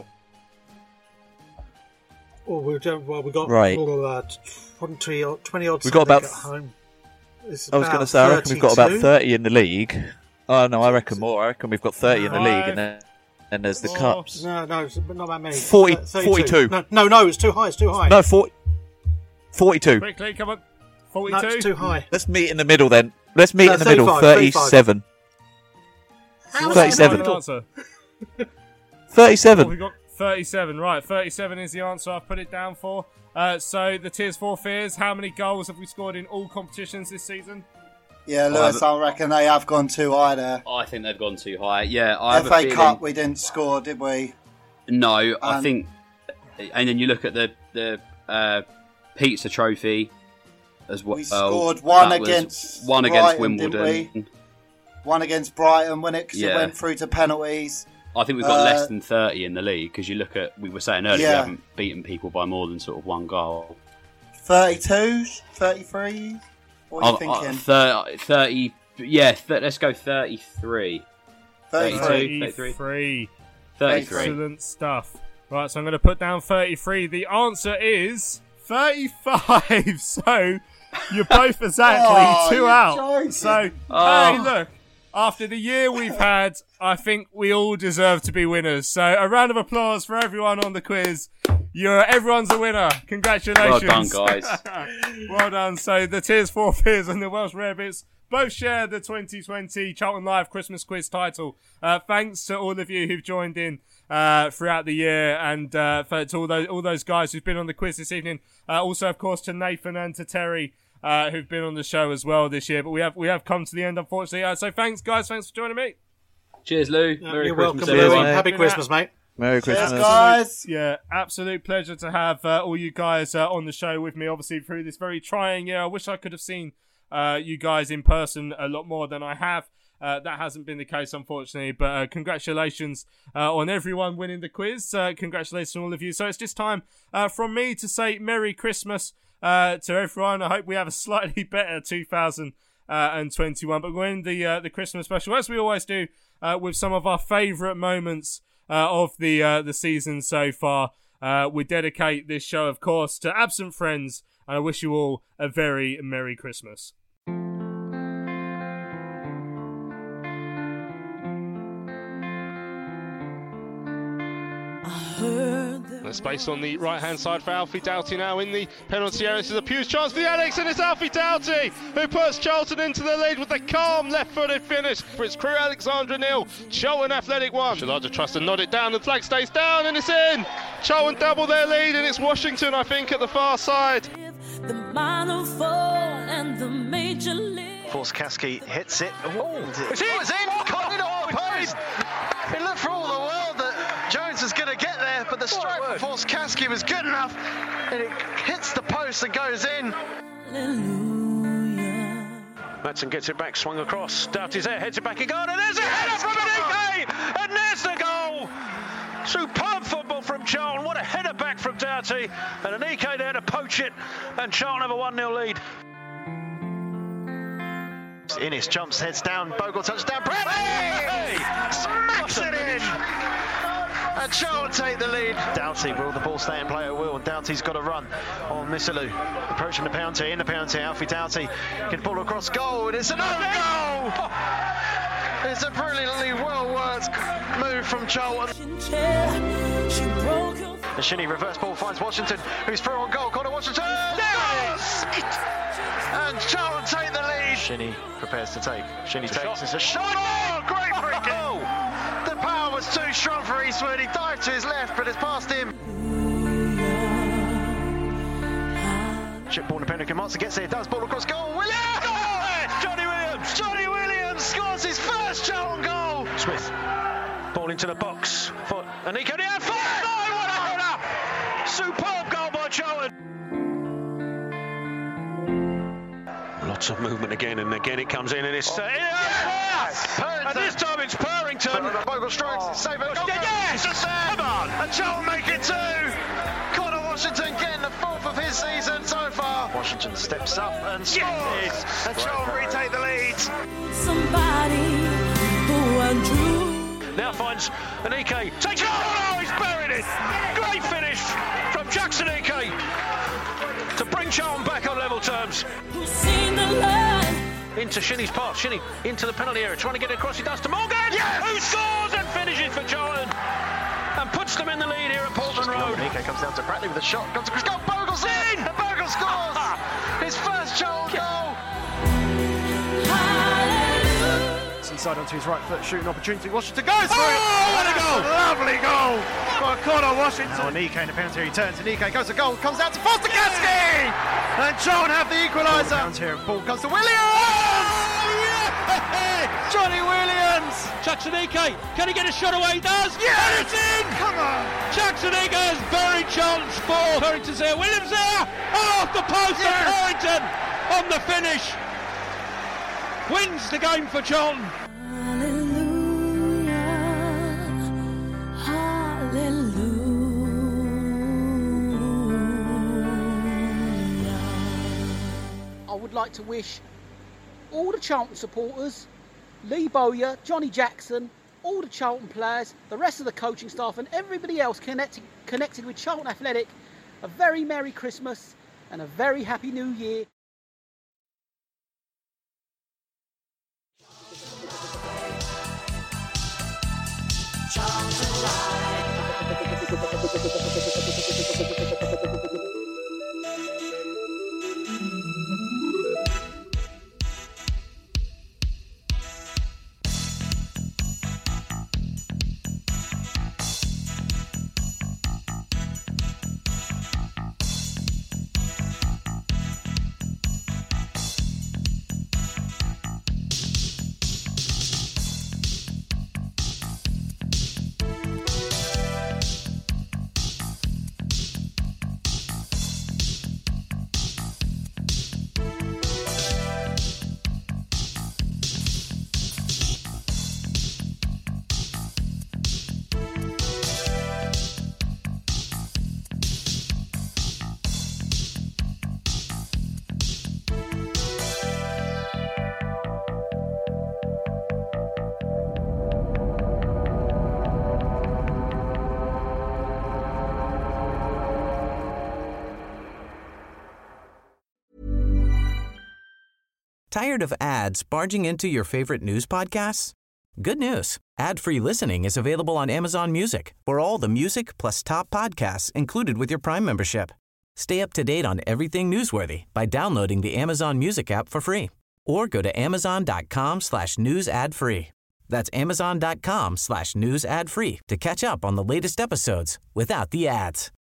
Oh, we got right. 20 odd. We got about. At home. I was going to say, I reckon we've got about 30 in the league. Oh no, I reckon more. I reckon we've got 30 in the league, and there's the cups. No, but not that many. 42. No, it's too high. No, 42. Quickly, come on. 42. No, it's too high. Let's meet in the middle then. Let's meet in the middle. 37. 37. 37. Oh, we got 37. Right, 37 is the answer I've put it down for. So the Tears for Fears, how many goals have we scored in all competitions this season? Yeah, Lewis, I reckon they have gone too high there. I think they've gone too high. Yeah, FA Cup, we didn't score, did we? No, I think. And then you look at the pizza trophy. as well. We scored one against Brighton, Wimbledon. Didn't we? One against Brighton, wasn't it? Because it went through to penalties. I think we've got less than 30 in the league because you look at, we were saying earlier, we haven't beaten people by more than sort of one goal. 32, 33? What are you thinking? 30, let's go 33. 33. Excellent stuff. Right, so I'm going to put down 33. The answer is 35. So you're both exactly 2 out. Joking. So, hey, look. After the year we've had, I think we all deserve to be winners. So a round of applause for everyone on the quiz. Everyone's a winner. Congratulations. Well done, guys. Well done. So the Tears for Fears and the Welsh Rarebits both share the 2020 Charlton Live Christmas Quiz title. Thanks to all of you who've joined in throughout the year, and to all those guys who've been on the quiz this evening. Also, of course, to Nathan and to Terry, who've been on the show as well this year. But we have come to the end, unfortunately. So thanks, guys. Thanks for joining me. Cheers, Lou. You're welcome, Lou. Happy Christmas, mate. Merry Christmas. Cheers, guys. Yeah, absolute pleasure to have all you guys on the show with me, obviously, through this very trying year. I wish I could have seen you guys in person a lot more than I have. That hasn't been the case, unfortunately, but congratulations on everyone winning the quiz. Congratulations on all of you. So it's just time from me to say Merry Christmas to everyone. I hope we have a slightly better 2021, but we're in the Christmas special, as we always do, with some of our favourite moments of the season so far. We dedicate this show, of course, to absent friends, and I wish you all a very Merry Christmas. The space on the right-hand side for Alfie Doughty now in the penalty area. This is a huge chance for the Alex, and it's Alfie Doughty who puts Charlton into the lead with a calm left-footed finish. For its Crewe Alexandra 0, Charlton Athletic 1. Shalada tries to nod it down, the flag stays down and it's in. Charlton double their lead, and it's Washington, I think, at the far side. The minor fall and the major league. Forskaski hits it. It's in! Caught it off post! It looked for all the world that Jones was going to get there, but the strike for Forskaski was good enough, and it hits the post and goes in. Madsen gets it back, swung across. Doughty's there, heads it back again, and there's a header from Anike! And there's the goal! Superb football from Charlton. What a header back from Doughty. And Anike there to poach it, and Charlton have a 1-0 lead. Innes jumps, heads down, Bogle touchdown, Bradley! Smacks it in! And Charlton take the lead. Doughty will the ball stay in play at will, and Doughty's got a run on Missilou. Approaching the penalty, in the penalty, Alfie Doughty can pull across goal, and it's another goal! It's a brilliantly well-worked move from Charlton. The Shinnie reverse ball finds Washington, who's through on goal. Connor Washington! Yes! And Charlton take the lead. Shinnie prepares to take. Shinnie takes. It's a shot. Oh, great free kick! The power was too strong for Eastwood. He dived to his left, but it's past him. Chip ball to Penrick, Monson gets there, does ball across goal. Williams! Oh, Johnny Williams! Johnny Williams scores his first Charlton goal. Smith, ball into the box for Anike. Oh, what a header! Superb goal by Charlton. Lots of movement again, and again it comes in, and it's yes! And this time it's Purrington. Bogle strikes, save it. Yes! Come on! And Charlton make it 2. Connor Washington getting the 4th of his season so far. Washington steps up and scores. Yes! And Charlton retake the lead. Somebody who I drew. Now finds Anike. Takes it! Oh, he's buried it! Great finish from Jackson Anike to bring Charlton back on level terms. Into Shinnie's pass. Shinnie into the penalty area, trying to get it across. He does to Morgan, yes! Who scores and finishes for Charlton and puts them in the lead here at Portland Road. Anike comes down to Bradley with a shot. Comes to Chris Gold. Bogle's in! And Bogle scores his first Charlton goal. Inside onto his right foot, shooting opportunity. Washington goes for it! What a goal! Lovely goal by Connor Washington. Now Anike in the penalty, he turns. Anike goes to goal, comes out to Forskaski! And Charlton have the equaliser. Down here, ball comes to Williams! Oh, yeah! Johnny Williams! Jackson Anike, can he get a shot away? He does! Yeah! And it's in! Come on! Jackson Anike has buried Charlton's ball. Purrington's there, Williams there! Oh, off the post of Purrington! on the finish. Wins the game for Charlton. I would like to wish all the Charlton supporters, Lee Bowyer, Johnny Jackson, all the Charlton players, the rest of the coaching staff and everybody else connected with Charlton Athletic a very Merry Christmas and a very Happy New Year. Tired of ads barging into your favorite news podcasts? Good news. Ad-free listening is available on Amazon Music for all the music plus top podcasts included with your Prime membership. Stay up to date on everything newsworthy by downloading the Amazon Music app for free or go to amazon.com/news ad free. That's amazon.com/news ad free to catch up on the latest episodes without the ads.